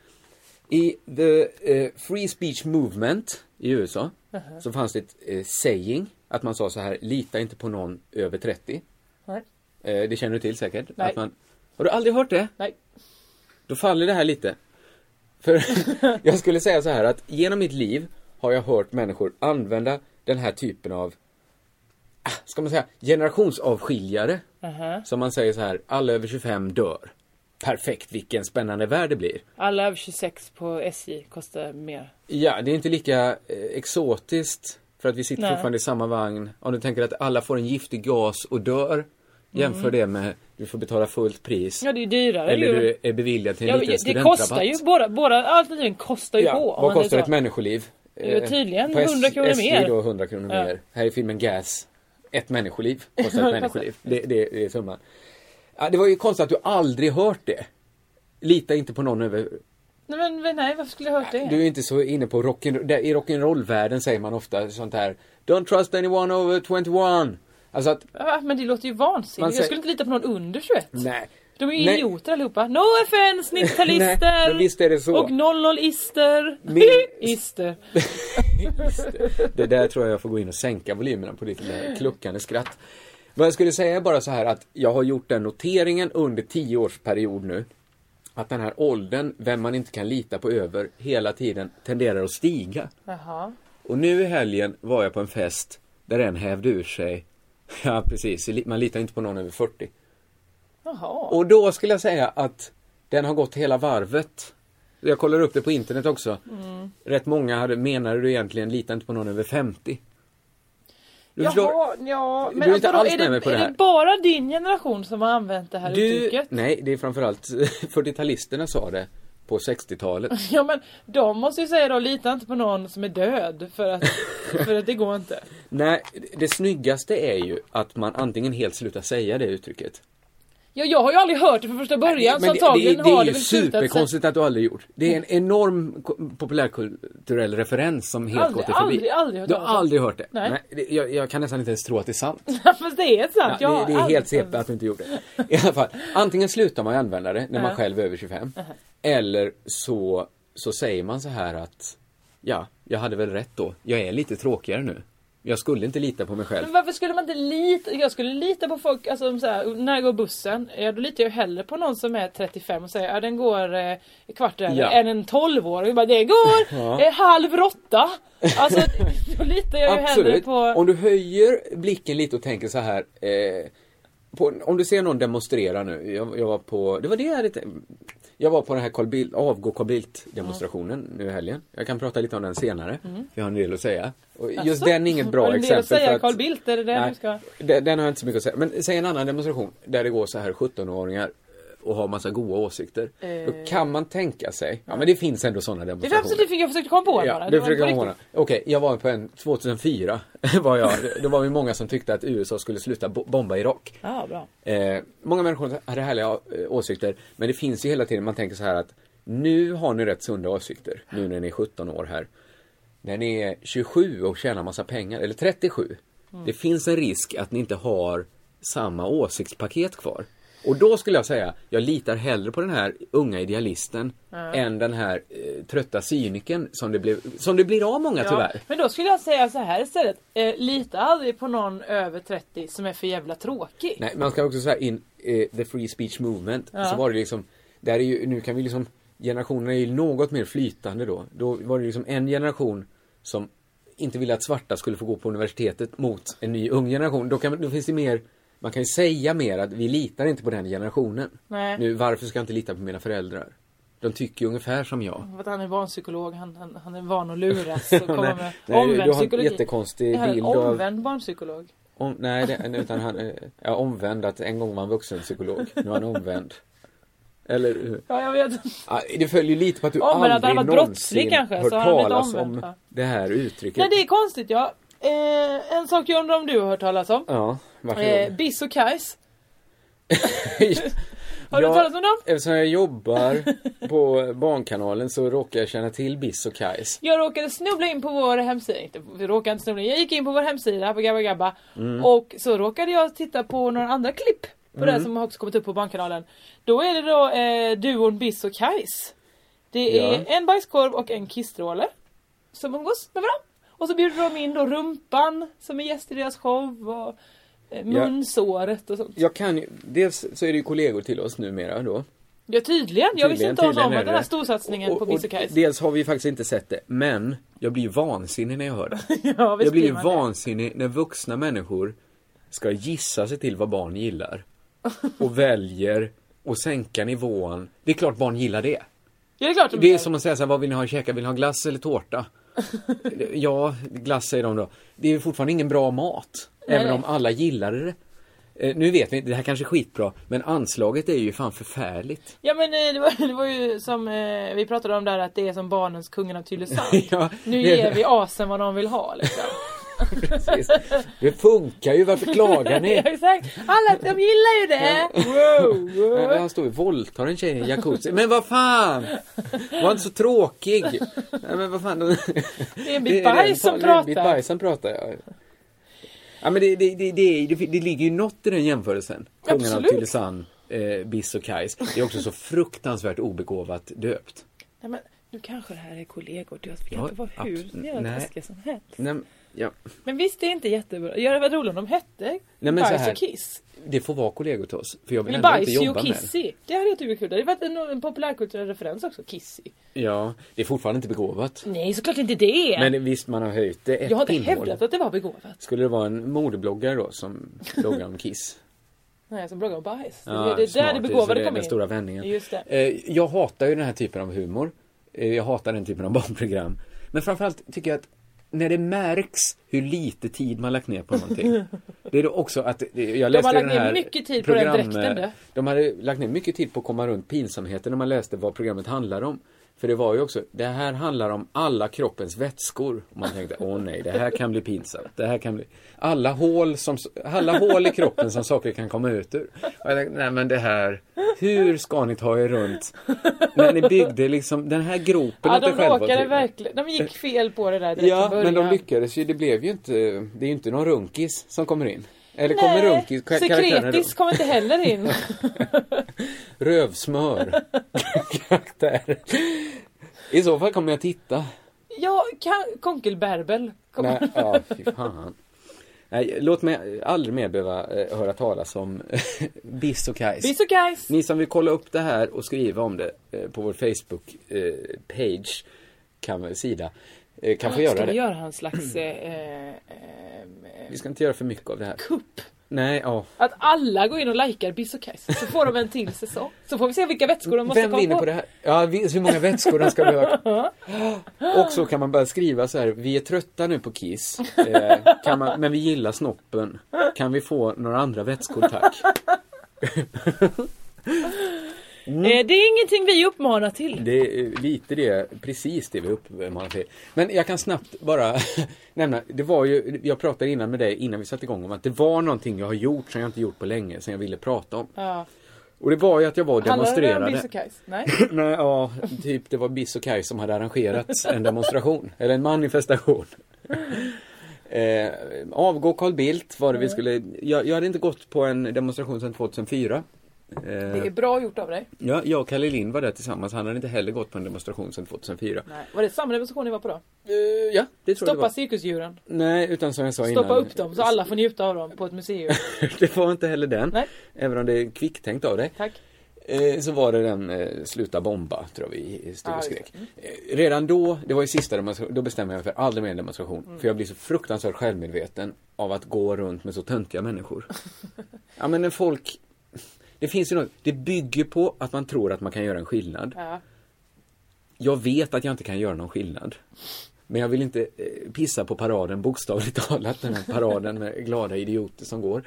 I the free speech movement i USA så fanns det ett saying att man sa så här: lita inte på någon över 30. Nej. Det känner du till säkert. Nej. Har du aldrig hört det? Nej. Då faller det här lite. För jag skulle säga så här att genom mitt liv har jag hört människor använda den här typen av, ska man säga, generationsavskiljare. Som man säger så här: alla över 25 dör. Perfekt, vilken spännande värld det blir. Alla över 26 på SJ kostar mer. Ja, det är inte lika exotiskt för att vi sitter fortfarande i samma vagn. Om du tänker att alla får en giftig gas och dör, jämför det med du får betala fullt pris. Ja, det är dyrare. Eller du är beviljad till en liten studentrabatt. Det kostar ju, båda alternativen kostar ju på. Vad kostar ett människoliv? Tydligen på 100 kronor mer. SJ då 100 kronor mer. Här är filmen Gas. Ett människoliv kostar ett människoliv. Det är summan. Ja, det var ju konstigt att du aldrig hört det. Lita inte på någon över... Nej, varför skulle jag hört det? Du är inte så inne på i rock'n'roll-världen säger man ofta sånt här: don't trust anyone over 21. Alltså att... Ja, men det låter ju vansinnigt. Jag skulle inte lita på någon under 21. Nej. De är ju idioter allihopa. No offense, 90-talister. Nej, visst är det så. Och 00-ister. Ister. Det där tror jag får gå in och sänka volymerna på ditt kluckande skratt. Vad jag skulle säga är bara så här att jag har gjort den noteringen under 10 års period nu. Att den här åldern, vem man inte kan lita på över, hela tiden tenderar att stiga. Jaha. Och nu i helgen var jag på en fest där en hävde ur sig. Ja, precis. Man litar inte på någon över 40. Jaha. Och då skulle jag säga att den har gått hela varvet. Jag kollar upp det på internet också. Rätt många menar du egentligen litar inte på någon över 50. Du förstår? Ja, men du är inte alls med mig på det här. Är det bara din generation som har använt det här uttrycket? Nej, det är framförallt 40-talisterna sa det på 60-talet. Ja, men de måste ju säga då, lita inte på någon som är död för att det går inte. Nej, det snyggaste är ju att man antingen helt slutar säga det uttrycket. Ja, jag har ju aldrig hört det från första början. Nej, men det är ju superkonstigt att du aldrig gjort. Det är en enorm populärkulturell referens som helt gått förbi. Aldrig hört du har aldrig hört det? Nej. Jag kan nästan inte ens tro att det är sant. Fast det är sant. Ja, det är helt CP att du inte gjorde det. I alla fall, antingen slutar man använda det när man själv är över 25. Eller så säger man så här att ja, jag hade väl rätt då. Jag är lite tråkigare nu. Jag skulle inte lita på mig själv. Men varför skulle man inte lita? Jag skulle lita på folk, alltså så här, när jag går bussen, då litar jag hellre på någon som är 35 och säger, den går kvart än en 12-åring. Det går 7:30. Alltså, då litar jag ju hellre på... Om du höjer blicken lite och tänker så här, om du ser någon demonstrera nu, jag var på, det var det jag hade jag var på den här Carl Bildt demonstrationen nu i helgen. Jag kan prata lite om den senare. Jag har en del att säga. Och just den är inget bra exempel. Att säga Carl Bildt, är det den du ska... Den har jag inte så mycket att säga. Men säg en annan demonstration där det går så här 17-åringar och har massa goda åsikter. Då kan man tänka sig. Ja, men det finns ändå sådana demonstrationer. Det jag försökte komma på en bara. Det försökte komma på en. Okej, jag var på en 2004 var jag. Då var vi många som tyckte att USA skulle sluta bomba Irak. Ja, bra. Många människor hade härliga åsikter, men det finns ju hela tiden, man tänker så här att nu har ni rätt sunda åsikter nu när ni är 17 år här. När ni är 27 och tjänar massa pengar, eller 37. Det finns en risk att ni inte har samma åsiktspaket kvar. Och då skulle jag säga, jag litar hellre på den här unga idealisten än den här trötta cyniken som det blir av många tyvärr. Men då skulle jag säga så här istället. Lita aldrig på någon över 30 som är för jävla tråkig. Nej, man ska också säga the free speech movement. Så var det liksom, där är ju, nu kan vi liksom, generationerna är ju något mer flytande då. Då var det liksom en generation som inte ville att svarta skulle få gå på universitetet mot en ny ung generation. Då finns det mer, man kan ju säga mer att vi litar inte på den generationen. Nej. Nu, varför ska jag inte lita på mina föräldrar? De tycker ju ungefär som jag. För att han är barnpsykolog, han är van att luras och komma med omvänd psykologi. Du har en jättekonstig bild av... Omvänd barnpsykolog. Utan han är omvänd, att en gång var han vuxenpsykolog. Nu är han omvänd. Eller hur? Ja, jag vet. Det följer lite på att du aldrig någonsin kanske, hört talas om det här uttrycket. Nej, det är konstigt, ja. En sak jag undrar om du har hört talas om. Ja, Biss och Kajs. Har du talat om dem? Eftersom jag jobbar på Barnkanalen så råkar jag känna till Biss och Kajs. Jag råkade snubbla in på vår hemsida. Jag gick in på vår hemsida på Gabba Gabba. Och så råkade jag titta på några andra klipp på det som har också kommit upp på Barnkanalen. Då är det då duon Biss och Kajs. Det är en bajskorv och en kissstråle som umgås med varandra. Och så bjuder de in då Rumpan som är gäst i deras show och munsåret och sånt. Dels så är det ju kollegor till oss numera då. Ja, tydligen. Jag visste inte om den här storsatsningen på Biss och Kajs. Dels har vi faktiskt inte sett det, men jag blir ju vansinnig när jag hör det. Ja, jag blir ju vansinnig när vuxna människor ska gissa sig till vad barn gillar. Och väljer att sänka nivån. Det är klart barn gillar det. Ja, det är klart det är som att säga så här, vad vill ni ha i käka? Vill ni ha glass eller tårta? Ja, glass säger de då. Det är ju fortfarande ingen bra mat. Även om alla gillade det. Nu vet vi, det här kanske är skitbra. Men anslaget är ju fan förfärligt. Ja, men det var ju som vi pratade om där, att det är som barnens kungen av Tylösand. Ja, nu ger vi asen vad de vill ha liksom. Precis. Det funkar ju, varför klagar ni? Ja, exakt. Alla, de gillar ju det. Wow. Han står ju våldtar en tjej i en jacuzzi. Men vad fan? Var inte så tråkig. Nej, men vad fan? Det är en bit bajs som pratar. En bit bajs som pratar, ja, men det ligger ju något i den jämförelsen. Kungen av Tylösand, Biss och Kajs. Det är också så fruktansvärt obegåvat döpt. Nej, men nu kanske det här är kollegor. Jag vet inte vad hur taskiga som helst. Nej, ja. Men visst, det är inte jättebra. Jag var roligt om de hette Bajs och Kiss. Det får vara kollegor till oss. För jag vill ändå inte jobba med Kissy. Det hade jag tyckt kul. Det var en populärkulturell referens också, Kissy. Ja, det är fortfarande inte begåvat. Nej, såklart inte det. Men visst, man har höjt det ett Jag har inte hävdat att det var begåvat. Skulle det vara en modebloggare då som bloggar om Kiss? Nej, som bloggar om bajs. Ja, det är där det begåvade kommer in. Den stora vändningen. Just det. Jag hatar ju den här typen av humor. Jag hatar den typen av barnprogram. Men framförallt tycker jag att när det märks hur lite tid man lagt ner på någonting. Det är då också att jag läste de har lagt ner mycket tid på den dräkten. De hade lagt ner mycket tid på att komma runt pinsamheten när man läste vad programmet handlar om. För det var ju också, det här handlar om alla kroppens vätskor. Och man tänkte, nej, det här kan bli pinsamt. Det här kan bli alla hål i kroppen som saker kan komma ut ur. Och jag tänkte, nej men det här, hur ska ni ta er runt? När ni byggde liksom den här gropen. Ja, de råkade verkligen, de gick fel på det där. Ja, men de lyckades ju, det blev ju inte, det är ju inte någon runkis som kommer in. Eller kommer runkis, sekretis kommer inte heller in. Rövsmör. Karaktär. I så fall kommer jag titta. Ja, Konkelbärbel. Nej, ja, fy fan. Nej, låt mig aldrig mer behöva höra talas om Biss och Kajs. Biss och Kajs. Ni som vill kolla upp det här och skriva om det på vår Facebook-page sida kan få göra det. Ska vi göra en slags vi ska inte göra för mycket av det här. Kupp. Nej, ja. Att alla går in och likar Biss och Kajs. Så får de en till säsong. Så får vi se vilka vätskor de måste komma på. Vem vinner på det här? Ja, hur många vätskor de ska behöva. Och så kan man bara skriva så här: vi är trötta nu på Kiss. Men vi gillar snoppen. Kan vi få några andra vätskor, tack? Det är ingenting vi uppmanar till. Det är lite det, precis det vi uppmanar till. Men jag kan snabbt bara nämna, det var ju, jag pratade innan med dig innan vi satte igång om att det var någonting jag har gjort som jag inte gjort på länge, som jag ville prata om. Ja. Och det var ju att jag var och demonstrerade. Handlar det om Biss och Kajs? Nej. Nej, ja, typ det var Biss och Kajs som hade arrangerat en demonstration, eller en manifestation. Avgå Carl Bildt var det vi skulle, jag hade inte gått på en demonstration sedan 2004. Det är bra gjort av dig. Ja, jag och Kalle Lind var där tillsammans. Han hade inte heller gått på en demonstration sedan 2004. Nej. Var det samma demonstration ni var på då? Ja, det tror jag det var. Stoppa cirkusdjuren. Nej, utan som jag sa innan. Stoppa upp dem så alla får njuta av dem på ett museum. Det var inte heller den. Nej. Även om det är kvicktänkt av dig. Tack. Så var det den sluta bomba, tror vi stod och skrek. Redan då, det var ju sista demonstration, då bestämde jag mig för aldrig mer en demonstration. För jag blir så fruktansvärt självmedveten av att gå runt med så töntiga människor. Ja, men när folk... Det finns ju något, det bygger på att man tror att man kan göra en skillnad. Ja. Jag vet att jag inte kan göra någon skillnad. Men jag vill inte pissa på paraden, bokstavligt talat, den här paraden med glada idioter som går.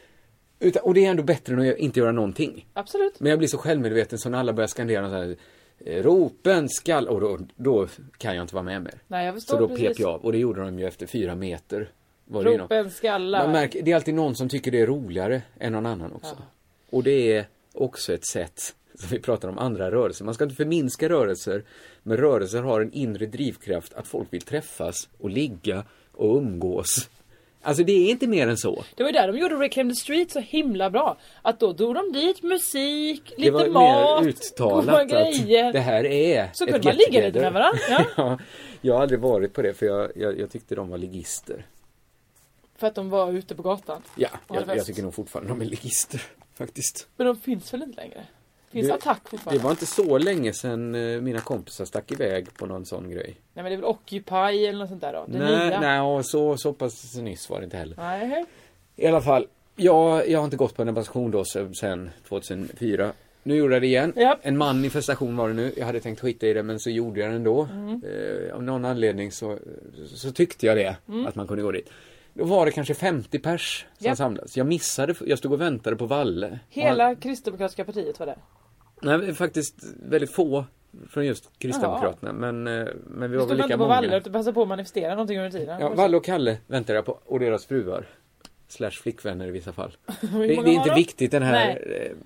Och det är ändå bättre än att inte göra någonting. Absolut. Men jag blir så självmedveten så när alla börjar skandera så här, ropen skall, och då kan jag inte vara med mer. Nej, jag förstår. Så då pep jag av, och det gjorde de ju efter 4 meter. Ropen skallar. Man märker, det är alltid någon som tycker det är roligare än någon annan också. Ja. Och det är också ett sätt, som vi pratar om andra rörelser. Man ska inte förminska rörelser, men rörelser har en inre drivkraft att folk vill träffas och ligga och umgås. Alltså det är inte mer än så. Det var där de gjorde Reclaim the Street så himla bra. Att då drog de dit musik, lite mat, det var mer uttalat grejer. Att det här är så kunde man ligga lite med varandra. Ja. Ja, jag har aldrig varit på det för jag tyckte de var ligister. För att de var ute på gatan? Ja, jag tycker nog fortfarande de är ligister faktiskt. Men de finns väl inte längre? Finns attack fortfarande? Det var inte så länge sedan mina kompisar stack iväg på någon sån grej. Nej, men det är väl Occupy eller något sånt där då? Nej, så pass nyss var det inte heller. Nej. I alla fall, jag har inte gått på en demonstration då sedan 2004. Nu gjorde jag det igen. Yep. En manifestation var det nu. Jag hade tänkt skita i det, men så gjorde jag det ändå. Av någon anledning så tyckte jag det, att man kunde gå dit. Då var det kanske 50 pers som samlades. Jag stod och väntade på Valle. Hela kristdemokratiska partiet var det? Nej, faktiskt väldigt få från just Kristdemokraterna. Men vi var väl lika på många. Valle och passade på att manifestera någonting under tiden. Ja, Valle och Kalle väntade jag på. Och deras fruar. / flickvänner i vissa fall. Det är inte viktigt den här...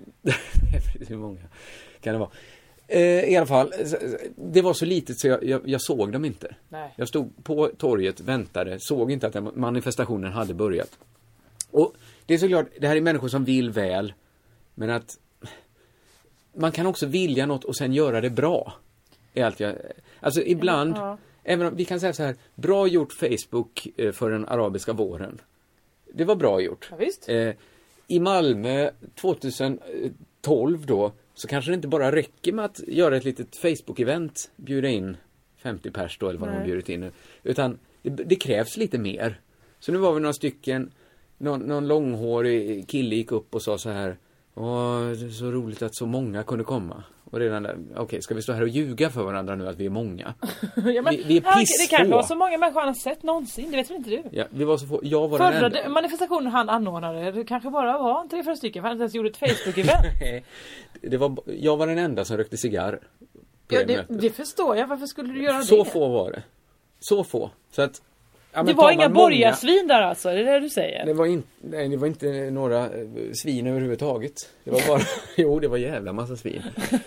Hur många kan det vara? I alla fall, det var så litet så jag såg dem inte. Nej. Jag stod på torget, väntade, såg inte att manifestationen hade börjat. Och det är såklart, det här är människor som vill väl, men att man kan också vilja något och sen göra det bra. Alltså ibland, även om vi kan säga så här, bra gjort Facebook för den arabiska våren. Det var bra gjort. Ja, visst. I Malmö 2012 då, så kanske det inte bara räcker med att göra ett litet Facebook-event, bjuda in 50 pers då, eller vad de har bjudit in nu. Utan det krävs lite mer. Så nu var vi några stycken, någon långhårig kille gick upp och sa så här: åh, det är så roligt att så många kunde komma. Och redan där, okej, ska vi stå här och ljuga för varandra nu att vi är många? Ja, men, vi är pissfå. Det kan vara så många människor han har sett någonsin, det vet väl inte du? Ja, vi var så få. Jag var den enda. Manifestationen han anordnade, det kanske bara var 3-4 stycken, för han inte ens gjorde ett Facebook-event. Jag var den enda som rökte cigarr. Ja, det förstår jag. Varför skulle du göra det? Så få var det. Så få. Så att, ja, det var inga borgarsvin där alltså, det är det du säger? Det var inte några svin överhuvudtaget. Det var bara, det var jävla massa svin.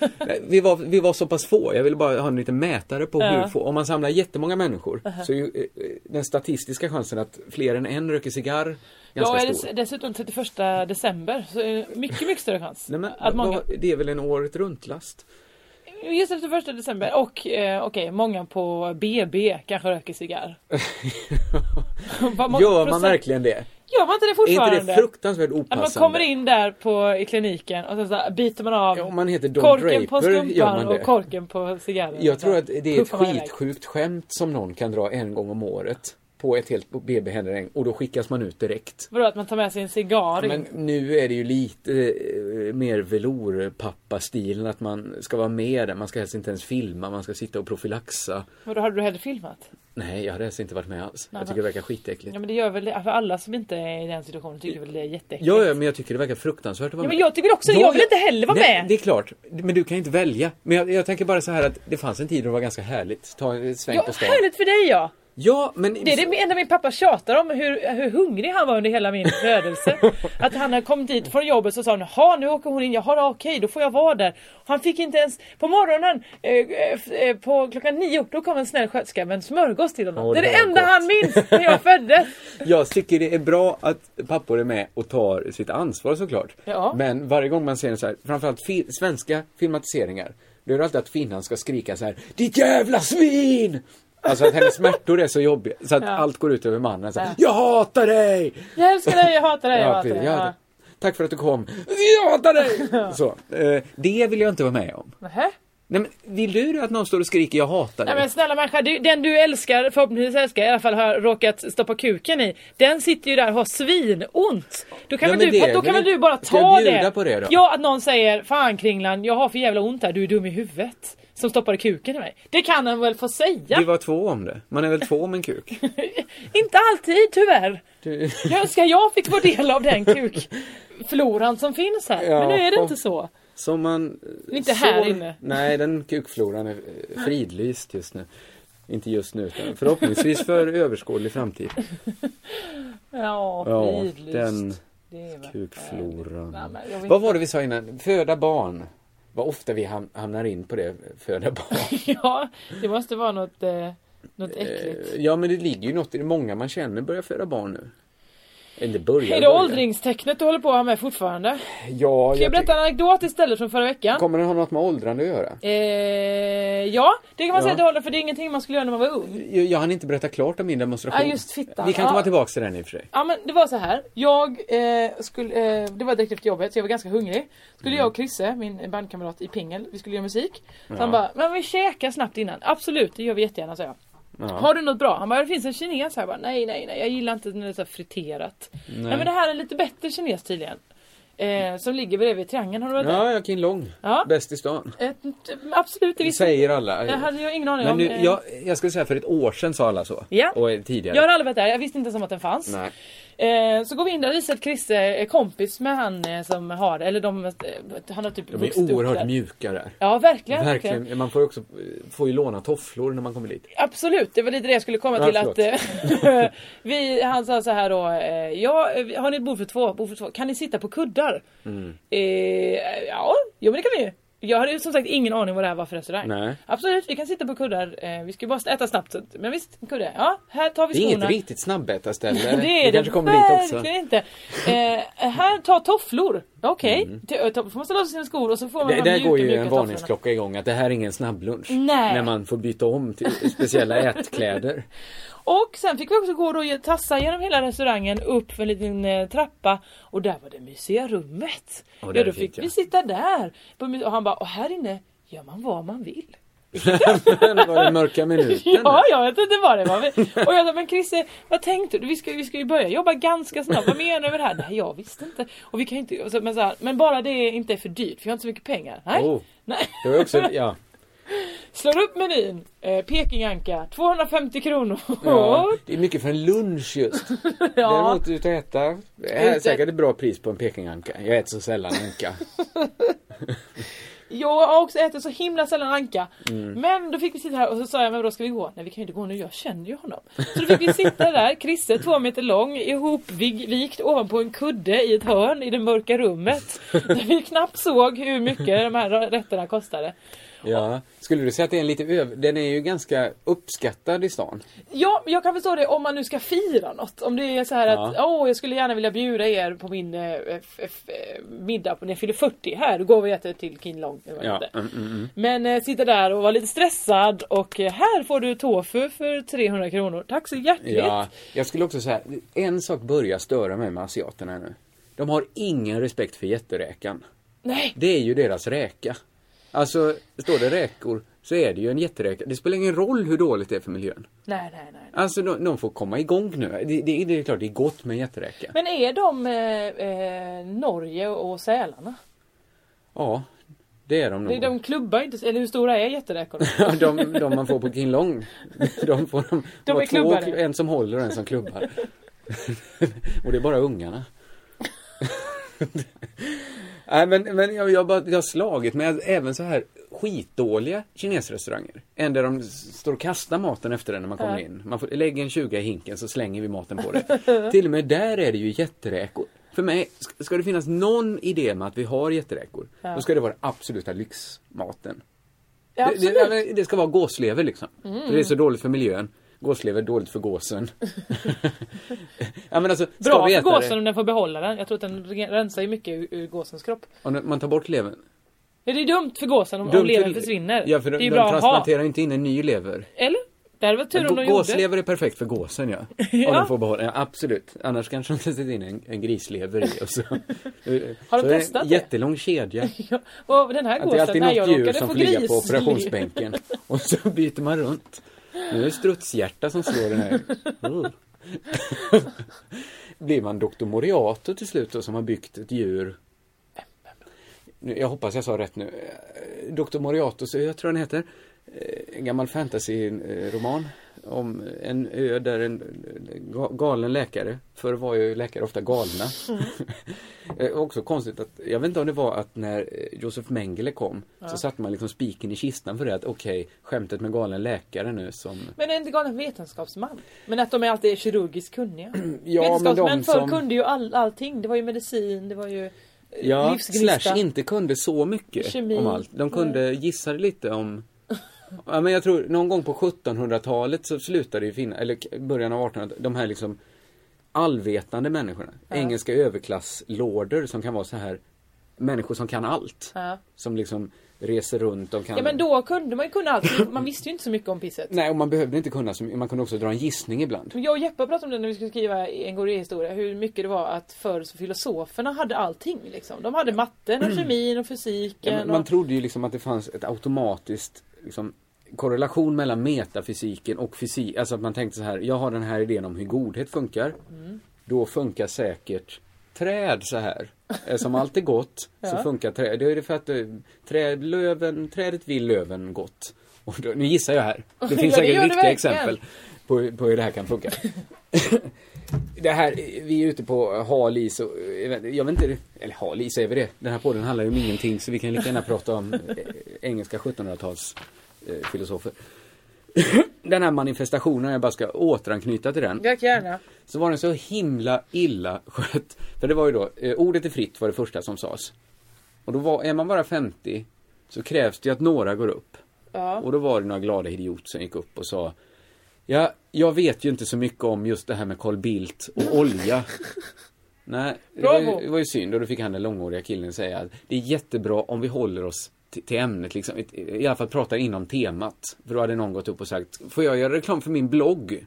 Vi var så pass få. Jag ville bara ha en liten mätare på hur få. Om man samlar jättemånga människor så är ju den statistiska chansen att fler än en röker cigarr ganska stor. Dessutom 31 december så är det mycket större chans. Nej, men, det är väl en året runt last. Just efter 1 december. Och okej, många på BB kanske röker cigarr. Gör man verkligen det? Gör man inte det fortfarande? Är inte det fruktansvärt opassande? Att man kommer in där i kliniken och så biter man av man heter Don korken Draper, på skumpan och korken på cigarren. Jag tror att det är ett skitsjukt skämt som någon kan dra en gång om året. På ett helt BB-händering. Och då skickas man ut direkt. Vadå, att man tar med sig en cigarr? Men nu är det ju lite mer velourpappa-stilen. Att man ska vara med där. Man ska helst inte ens filma. Man ska sitta och profylaxa. Vadå, hade du hellre filmat? Nej, jag hade helst inte varit med alls. Jag tycker det verkar skitäckligt. Ja, men det gör väl det. För alla som inte är i den situationen tycker väl det är jätteäckligt. Ja, men jag tycker det verkar fruktansvärt att vara med. Men jag tycker också, jag vill inte heller vara med. Det är klart. Men du kan inte välja. Men jag tänker bara så här att det fanns en tid då det var ganska härligt. Ta ett sväng på stan. Härligt för dig, ja. Ja, men... Det är det enda min pappa tjatar om, hur hungrig han var under hela min födelse. Att han hade kommit dit från jobbet så sa han, nu åker hon in, okej, då får jag vara där. Han fick inte ens, på morgonen, på klockan 9, då kom en snäll sköterska med en smörgås till honom. Det är det enda han minns när jag föddes. Jag tycker det är bra att pappor är med och tar sitt ansvar såklart. Ja. Men varje gång man ser så här, framförallt svenska filmatiseringar, det är alltid att kvinnan ska skrika så här: ditt jävla svin! Alltså att hennes smärtor är så jobbiga så att allt går ut över mannen så här, jag hatar dig! Jag älskar dig, jag hatar dig, jag hatar dig. Ja. Tack för att du kom. Jag hatar dig! Så, det vill jag inte vara med om. Nähä? Nej, men vill du att någon står och skriker jag hatar dig? Nej men snälla människa, den du älskar, förhoppningsvis älskar, i alla fall har råkat stoppa kuken i. Den sitter ju där och har svinont. Då kan väl du bara ta det. På det då? Ja, att någon säger, fan Kringland, jag har för jävla ont här, du är dum i huvudet. Som stoppade kuken i mig. Det kan han väl få säga. Det var 2 om det. Man är väl 2 om en kuk? Inte alltid, tyvärr. Jag önskar jag fick vara del av den kukfloran som finns här. Ja, men nu är det inte så. Som man... Inte här inne. Nej, den kukfloran är fridlyst just nu. Inte just nu, utan förhoppningsvis för överskådlig framtid. Ja, fridlyst. Den kukfloran. Vad var det vi sa innan? Föda barn. Vad ofta vi hamnar in på det, föda barn. Ja, det måste vara något äckligt. Ja, men det ligger ju något i det. Många man känner börjar föda barn nu. Eller är det åldringstecknet du håller på att ha med fortfarande? Ja, kan jag berätta en anekdot istället från förra veckan? Kommer det ha något med åldrande att göra? Ja, det kan man säga att det håller, för det är ingenting man skulle göra när man var ung. Jag hann inte berätta klart om min demonstration. Ja, just fittan. Vi kan komma tillbaka till den i och för sig. Ja, men det var så här. Det var direkt efter jobbet, så jag var ganska hungrig. Skulle jag och Chrisse, min bandkamrat i Pingel, vi skulle göra musik. Så han bara, men vi käkar snabbt innan. Absolut, det gör vi jättegärna, så jag. Ja. Har du något bra? Han bara, det finns en kines här. Jag bara, nej, jag gillar inte när det är så friterat. Nej, men det här är lite bättre kines tydligen. Som ligger bredvid triangeln, har du varit där? Ja, jag kan lång. Ja. Bäst i stan. Absolut, det säger alla. Jag hade ingen aning om. Men jag skulle säga för ett år sedan sa alla så. Ja. Och tidigare. Jag har aldrig varit där, jag visste inte som att den fanns. Nej. Så går vi in där och visar att Chris är kompis med han som har, eller han har typ de är oerhört mjuka där. Ja, verkligen. Man får ju låna tofflor när man kommer dit. Absolut, det var lite det jag skulle komma till att han sa så här då, har ni ett bord för två? Kan ni sitta på kuddar? Ja, men det kan vi ju. Jag hade ju som sagt ingen aning vad det här var för restaurang. Nej. Absolut, vi kan sitta på kuddar. Vi ska bara äta snabbt. Men visst, kuddar. Ja, här tar vi skorna. Det är inget riktigt snabbätarställe. Det kanske kommer dit också. Inte. Här, ta tofflor. Okej. Får man ställa sig sina skor och så får man där går ju en varningsklocka igång att det här är ingen snabblunch. Nej. När man får byta om till speciella ätkläder. Och sen fick vi också gå och tassa genom hela restaurangen upp för en liten trappa. Och där var det mysiga rummet. Och då fick vi sitta där. Och han bara, här inne gör man vad man vill. Var det mörka minuten? Ja, jag vet inte vad det var. Och jag sa, men Chrisse, vad tänkte du? Vi ska ju börja jobba ganska snabbt. Vad menar du med det här? Nej, jag visste inte. Och vi kan inte, men bara det inte är för dyrt. För jag har inte så mycket pengar. Nej. Nej. Det var också, ja. Slår upp menyn. Pekinganka. 250 kronor. Ja, det är mycket för en lunch just. Ja. Däremot ut att äta. Det är säkert ett bra pris på en pekinganka. Jag äter så sällan anka. Jag har också ätit så himla sällan anka. Men då fick vi sitta här och så sa jag, men då ska vi gå? Nej, vi kan ju inte gå nu, jag känner ju honom. Så då fick vi sitta där, Chrisse 2 meter lång, ihopvikt ovanpå en kudde i ett hörn i det mörka rummet. Där vi knappt såg hur mycket de här rätterna kostade. Ja, skulle du säga att det är en lite den är ju ganska uppskattad i stan? Ja, jag kan förstå det om man nu ska fira något. Om det är så här att, jag skulle gärna vilja bjuda er på min middag när jag fyller 40 här. Då går vi och äter till King Long. Men sitta där och vara lite stressad och här får du tofu för 300 kronor. Tack så hjärtligt. Ja, jag skulle också säga, en sak börjar störa mig med asiaterna nu. De har ingen respekt för jätteräkan. Nej. Det är ju deras räka. Alltså, står det räkor så är det ju en jätteräka. Det spelar ingen roll hur dåligt det är för miljön. Nej. Alltså, de får komma igång nu. Det är klart, det är gott med en jätteräka. Men är de Norge och Sälarna? Ja, det är de nog. De klubbar inte, eller hur stora är jätteräkorna? de man får på King Long. De är klubbare. En som håller och en som klubbar. Och det är bara ungarna. Nej, men jag har slagit mig även så här skitdåliga kinesrestauranger. En där de står och kastar maten efter den när man kommer in. Man får lägga en 20 i hinken så slänger vi maten på det. Till och med där är det ju jätteräkor. För mig, ska det finnas någon idé med att vi har jätteräkor, då ska det vara absoluta lyxmaten. Ja, det ska vara gåslever liksom. För det är så dåligt för miljön. Gåslever är dåligt för gåsen. Ja, men alltså, bra för gåsen om den får behålla den. Jag tror att den rensar ju mycket ur gåsens kropp. Om man tar bort levern. Ja, det är dumt för gåsen om levern försvinner. Ja, för det är de bra transplanterar inte in en ny lever. Eller? Det var tur om de gjorde. Gåslever är perfekt för gåsen, ja. Om den får behålla. Ja, absolut. Annars kanske de sätter in en grislever i. Och så. Har de testat det? Jättelång kedja. Ja, och den här gåsen, det är alltid något djur som får ligga på operationsbänken. Och så byter man runt. Nu är det strutshjärta som slår den här. Blir man Dr. Moriato till slut då, som har byggt ett djur? Jag hoppas jag sa rätt nu. Dr. Moriato, så jag tror den heter. En gammal fantasy-roman om en ö där en galen läkare, för var ju läkare ofta galna. Också konstigt att, jag vet inte om det var att när Josef Mengele kom så satte man liksom spiken i kistan för det, att okej, skämtet med galen läkare nu som... Men är inte galen vetenskapsman? Men att de är alltid kirurgiskt kunniga. Ja, vetenskapsmän förr kunde ju allting. Det var ju medicin, det var ju livsgnista. Slash inte kunde så mycket kemi, om allt. De kunde gissa lite om... Ja, men jag tror någon gång på 1700-talet så slutade det finna, eller början av 1800-talet, de här liksom allvetande människorna. Engelska överklasslorder som kan vara så här människor som kan allt. Som liksom reser runt och kan... Ja, men då kunde man ju kunna allt. Man visste ju inte så mycket om pisset. Nej, och man behövde inte kunna så mycket. Man kunde också dra en gissning ibland. Jag och Jeppe pratade om det när vi skulle skriva en Gourmet-historia. Hur mycket det var att förr så filosoferna hade allting liksom. De hade matten och kemin och fysiken. Ja, man trodde ju liksom att det fanns ett automatiskt liksom korrelation mellan metafysiken och fysik. Alltså att man tänkte så här, jag har den här idén om hur godhet funkar. Då funkar säkert träd så här. Som allt är gott så funkar träd. Det är det för att trädet vill löven gott. Och då, nu gissar jag här. Det finns säkert riktiga exempel på hur det här kan funka. Det här, vi är ute på hal is och, jag vet inte, eller hal is är vi det. Den här podden handlar ju om ingenting, så vi kan lika gärna prata om engelska 1700-tals filosofer. Den här manifestationen, jag bara ska återanknyta till den. Jag gärna. Så var den så himla illa skött. För det var ju då, ordet är fritt var det första som sades. Och då är man bara 50 så krävs det att några går upp. Ja. Och då var det några glada idioter som gick upp och sa, ja, jag vet ju inte så mycket om just det här med Carl Bildt och olja. Nej, det var ju synd. Och då fick han den långåriga killen säga att det är jättebra om vi håller oss till ämnet liksom. I alla fall pratar inom temat. För då hade någon gått upp och sagt, får jag göra reklam för min blogg?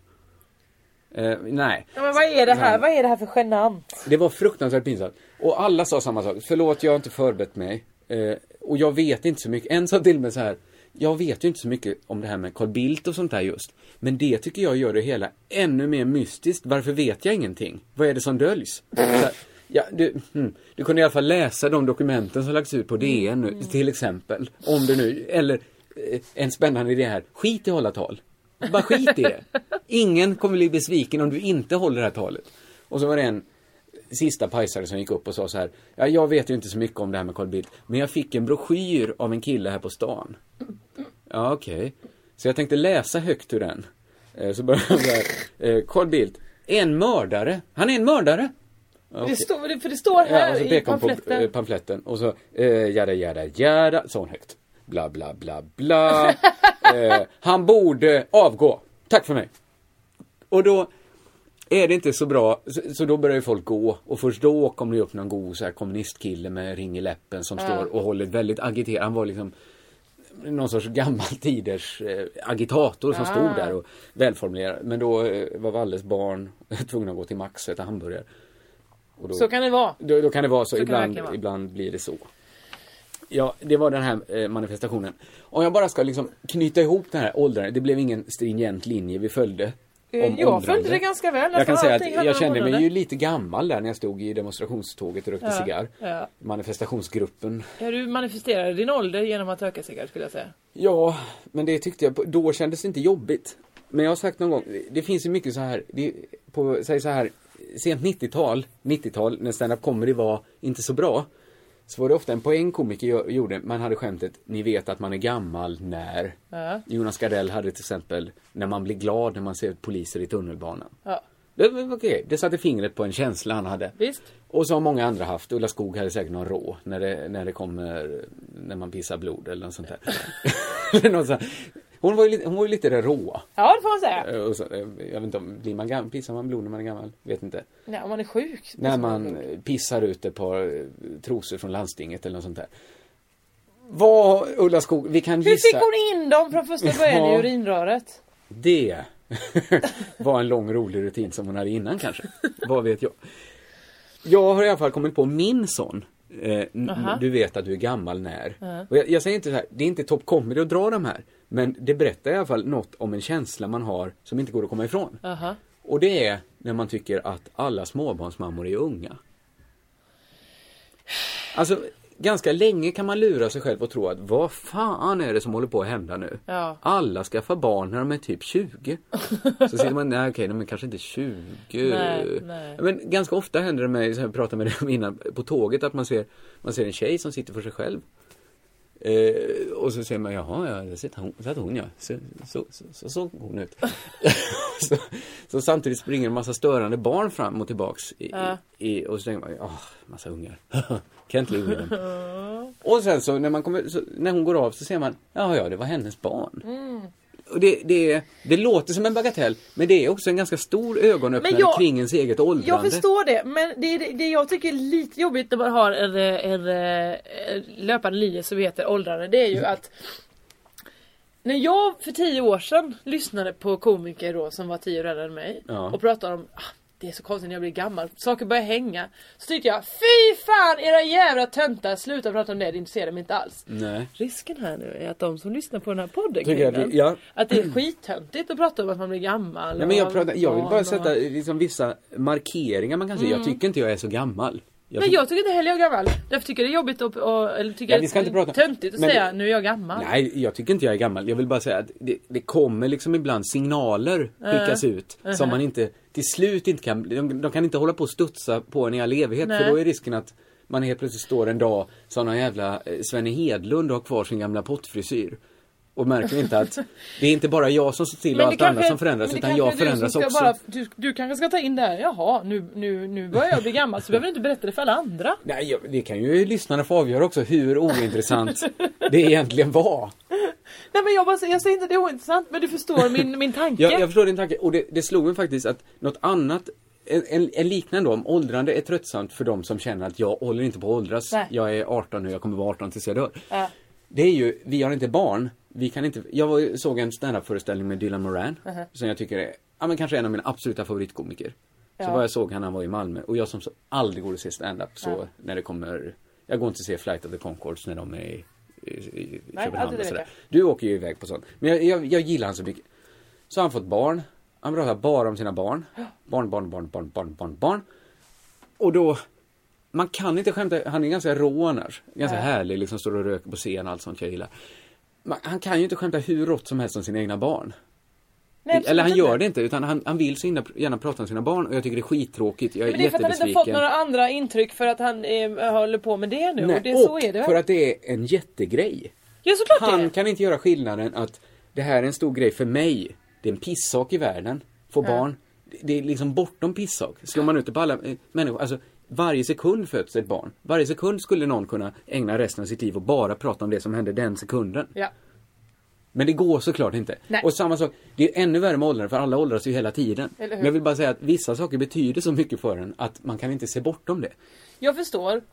Nej. Ja, men vad är det här? Vad är det här för genant? Det var fruktansvärt pinsamt. Och alla sa samma sak. Förlåt, jag har inte förberett mig. Och jag vet inte så mycket. En sa till mig så här, jag vet ju inte så mycket om det här med Carl Bildt och sånt där just. Men det tycker jag gör det hela ännu mer mystiskt. Varför vet jag ingenting? Vad är det som döljs? Ja, du kunde i alla fall läsa de dokumenten som lagts ut på DN nu, till exempel. Om du nu, eller en spännande idé här. Skit i hålla tal. Bara skit i det. Ingen kommer bli besviken om du inte håller det här talet. Och så var det en sista pajsare som gick upp och sa så här, ja, jag vet ju inte så mycket om det här med Carl Bildt, men jag fick en broschyr av en kille här på stan. Ja, okej. Så jag tänkte läsa högt ur den. Så började han där, Carl Bildt, en mördare. Han är en mördare. Okay. Det står här, och så i pamfletten. På pamfletten. Och så, jada, så högt. Bla, bla, bla, bla. Han borde avgå. Tack för mig. Och då är det inte så bra. Så då börjar ju folk gå. Och först då kommer det upp någon god så här kommunistkille med ring i läppen som står och håller väldigt agiterad. Han var liksom någon sorts gammal tiders agitator som stod där och välformulerad. Men då var Walles barn tvungna att gå till Max och äta hamburgare. Och då, så kan det vara. Då kan det vara så. Ibland blir det så. Ja, det var den här manifestationen. Om jag bara ska liksom knyta ihop den här åldern. Det blev ingen stringent linje vi följde. Jag följde det ganska väl. Jag kan säga att jag kände mig ju lite gammal där när jag stod i demonstrationståget och rökte cigarr. Ja. Manifestationsgruppen. Ja, du manifesterade din ålder genom att röka cigarr, skulle jag säga. Ja, men det tyckte jag, då kändes det inte jobbigt. Men jag har sagt någon gång, det finns ju mycket så här, säg så här, sent 90-tal, när stand-up comedy var inte så bra, Så var det ofta en poängkomiker gjorde, man hade skämtet, ni vet att man är gammal när. Ja. Jonas Gardell hade till exempel, när man blir glad när man ser poliser i tunnelbanan. Ja. Det satte fingret på en känsla han hade. Visst. Och så har många andra haft. Ulla Skog hade säkert någon rå när det kommer, när man pissar blod eller något sånt där. Hon var ju lite det råa. Ja, det får man säga. Och så, jag vet inte om, pissar man blod när man är gammal? Vet inte. Nej, om man är sjuk. När man pissar ut ett par trosor från landstinget eller något sånt där. Vad, Ulla Skog, vi kan gissa. Hur fick hon in dem från första början i urinröret? Det var en lång rolig rutin som hon hade innan kanske. Vad vet jag. Jag har i alla fall kommit på min son. Du vet att du är gammal när. Och jag säger inte så här, det är inte top comedy att dra de här. Men det berättar i alla fall något om en känsla man har som inte går att komma ifrån. Och det är när man tycker att alla småbarnsmammor är unga. Alltså, ganska länge kan man lura sig själv och tro att vad fan är det som håller på att hända nu? Ja. Alla skaffar barn när de är typ 20. Så säger man, nej okej, de är kanske inte 20. Nej. Men ganska ofta händer det mig, som jag pratade med dig innan, på tåget att man ser en tjej som sitter för sig själv. Och så säger man, jaha, det satt hon ja. Så såg hon ut. så samtidigt springer en massa störande barn fram och tillbaks och så tänker man, massa ungar. Can't live with them. Och sen så när hon går av så ser man, det var hennes barn. Och det låter som en bagatell, men det är också en ganska stor ögonöppnare kring ens eget åldrande. Jag förstår det, men det jag tycker är lite jobbigt när man har en löpande linje som heter åldrande, det är ju att när jag för 10 år sedan lyssnade på komiker då, som var 10 år äldre än mig och pratade om det är så konstigt när jag blir gammal, saker börjar hänga, så tyckte jag, fy fan era jävla töntar, sluta prata om det intresserar mig inte alls. Nej. Risken här nu är att de som lyssnar på den här podden att det är skittöntigt att prata om att man blir gammal. Nej, men jag vill bara sätta liksom vissa markeringar man kan säga. Jag tycker inte jag är så gammal. Jag tycker inte heller jag är gammal. Därför tycker jag det är jobbigt eller tycker jag det är töntigt att säga nu är jag gammal. Nej, jag tycker inte jag är gammal. Jag vill bara säga att det kommer liksom ibland signaler skickas ut som man inte till slut inte kan. De kan inte hålla på att studsa på en i all evighet. Nej. För då är risken att man helt plötsligt står en dag som någon jävla Svenne Hedlund har kvar sin gamla pottfrisyr. Och märker inte att det är inte bara jag som ser till och allt annat som förändras, utan jag förändras också. Du kanske ska ta in där, jaha, nu börjar jag bli gammal, så behöver du inte berätta det för alla andra. Nej, det kan ju lyssnarna få avgöra också hur ointressant det egentligen var. Nej, men jag säger inte det är ointressant, men du förstår min tanke. Jag förstår din tanke, och det slog mig faktiskt att något annat, en liknande om åldrande är tröttsamt för de som känner att jag håller inte på att åldras. Nej. Jag är 18 nu, jag kommer vara 18 tills jag dör. Det är ju, vi har inte barn. Vi kan inte, såg en stand-up-föreställning med Dylan Moran som jag tycker är men kanske en av mina absoluta favoritkomiker. Så vad jag såg han var i Malmö. Och jag som så aldrig går att se stand-up så när det kommer, jag går inte att se Flight of the Conchords när de är i Köpenhamn och sådär. Du åker ju iväg på sånt. Men jag gillar han så mycket. Så har han fått barn. Han pratar bara om sina barn. Barn. Och då, man kan inte skämta, han är ganska rå annars. Ganska härlig, liksom står och röker på scen och allt sånt jag gillar. Han kan ju inte skämta hur rått som helst om sina egna barn. Nej, eller han gör det inte, utan han vill så gärna prata om sina barn. Och jag tycker det är skittråkigt. Jag är jättebesviken. Men det är för att han inte har fått några andra intryck för att han håller på med det nu. Nej, så är det. För att det är en jättegrej. Ja, såklart han kan inte göra skillnaden att det här är en stor grej för mig. Det är en pissak i världen. Få barn. Det är liksom bortom pissak. Slår man ut det på alla människor. Alltså, varje sekund föds ett barn. Varje sekund skulle någon kunna ägna resten av sitt liv och bara prata om det som hände den sekunden. Ja. Men det går såklart inte. Nej. Och samma sak, det är ännu värre med åldrar, för alla åldras ju hela tiden. Men jag vill bara säga att vissa saker betyder så mycket för en att man kan inte se bortom det. Jag förstår.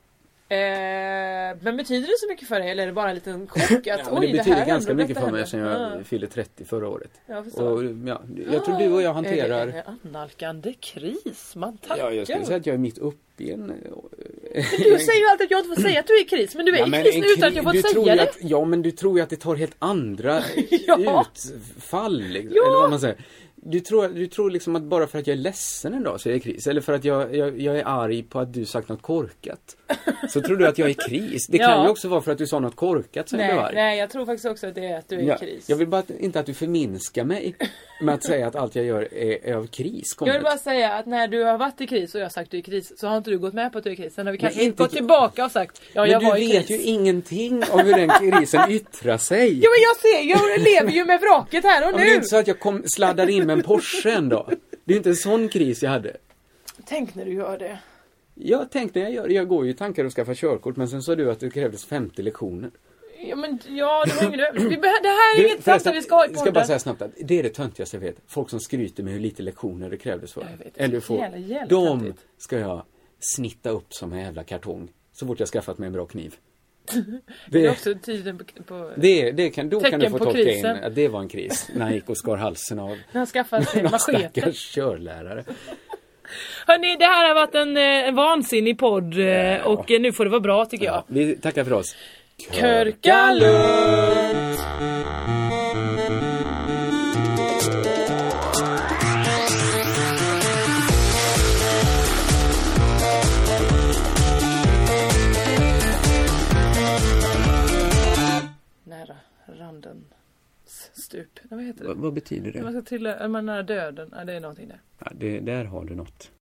Men betyder det så mycket för dig, eller är det bara en liten chock? Att, men det betyder ganska mycket för mig eftersom jag fyllde 30 förra året. Jag tror du och jag hanterar... Är det annalkande kris? Man tackar. Ja, jag skulle säga att jag är mitt uppe i en... Men du säger ju alltid att jag inte får säga att du är i kris, men du är i kris nu utan att jag får säga det. Ja, men du tror ju att det tar helt andra utfall. Eller vad man säger. Du tror liksom att bara för att jag är ledsen en dag så är jag i kris. Eller för att jag är arg på att du sagt något korkat. Så tror du att jag är i kris. Det kan ju också vara för att du sa något korkat. Nej, jag tror faktiskt också att det är att du är i kris. Jag vill bara inte att du förminskar mig med att säga att allt jag gör är av kris. Jag vill bara säga att när du har varit i kris och jag har sagt att du är i kris, så har inte du gått med på att du är i kris. Sen har vi kanske inte gått tillbaka och sagt jag var i kris. Men du vet ju ingenting om hur den krisen yttrar sig. Ja, men jag lever ju med vraket här och nu. Men det är inte så att jag sladdar in med en Porsche ändå. Det är inte en sån kris jag hade. Tänk när du gör det. Jag tänkte jag går ju tankar att skaffa körkort, men sen sa du att det krävdes 50 lektioner. Ja, men det var ingen det här är inget samtal vi ska ha i podden. Jag ska bara säga snabbt att det är det töntigaste jag vet. Folk som skryter med hur lite lektioner det krävdes för. De ska jag snitta upp som en jävla kartong så fort jag skaffat mig en bra kniv. Det är också tiden på då kan du få tolka in att det var en kris när han gick och skar halsen av han skaffade sig machete. Körlärare. Hörrni, det här har varit en vansinnig podd och nu får det vara bra tycker jag. Vi tackar för oss. Körka lugnt! Nära randen stup. Vad heter det? Vad betyder det? Man ska trilla, man nära döden. Ja, det är någonting där. Ja, där har du något.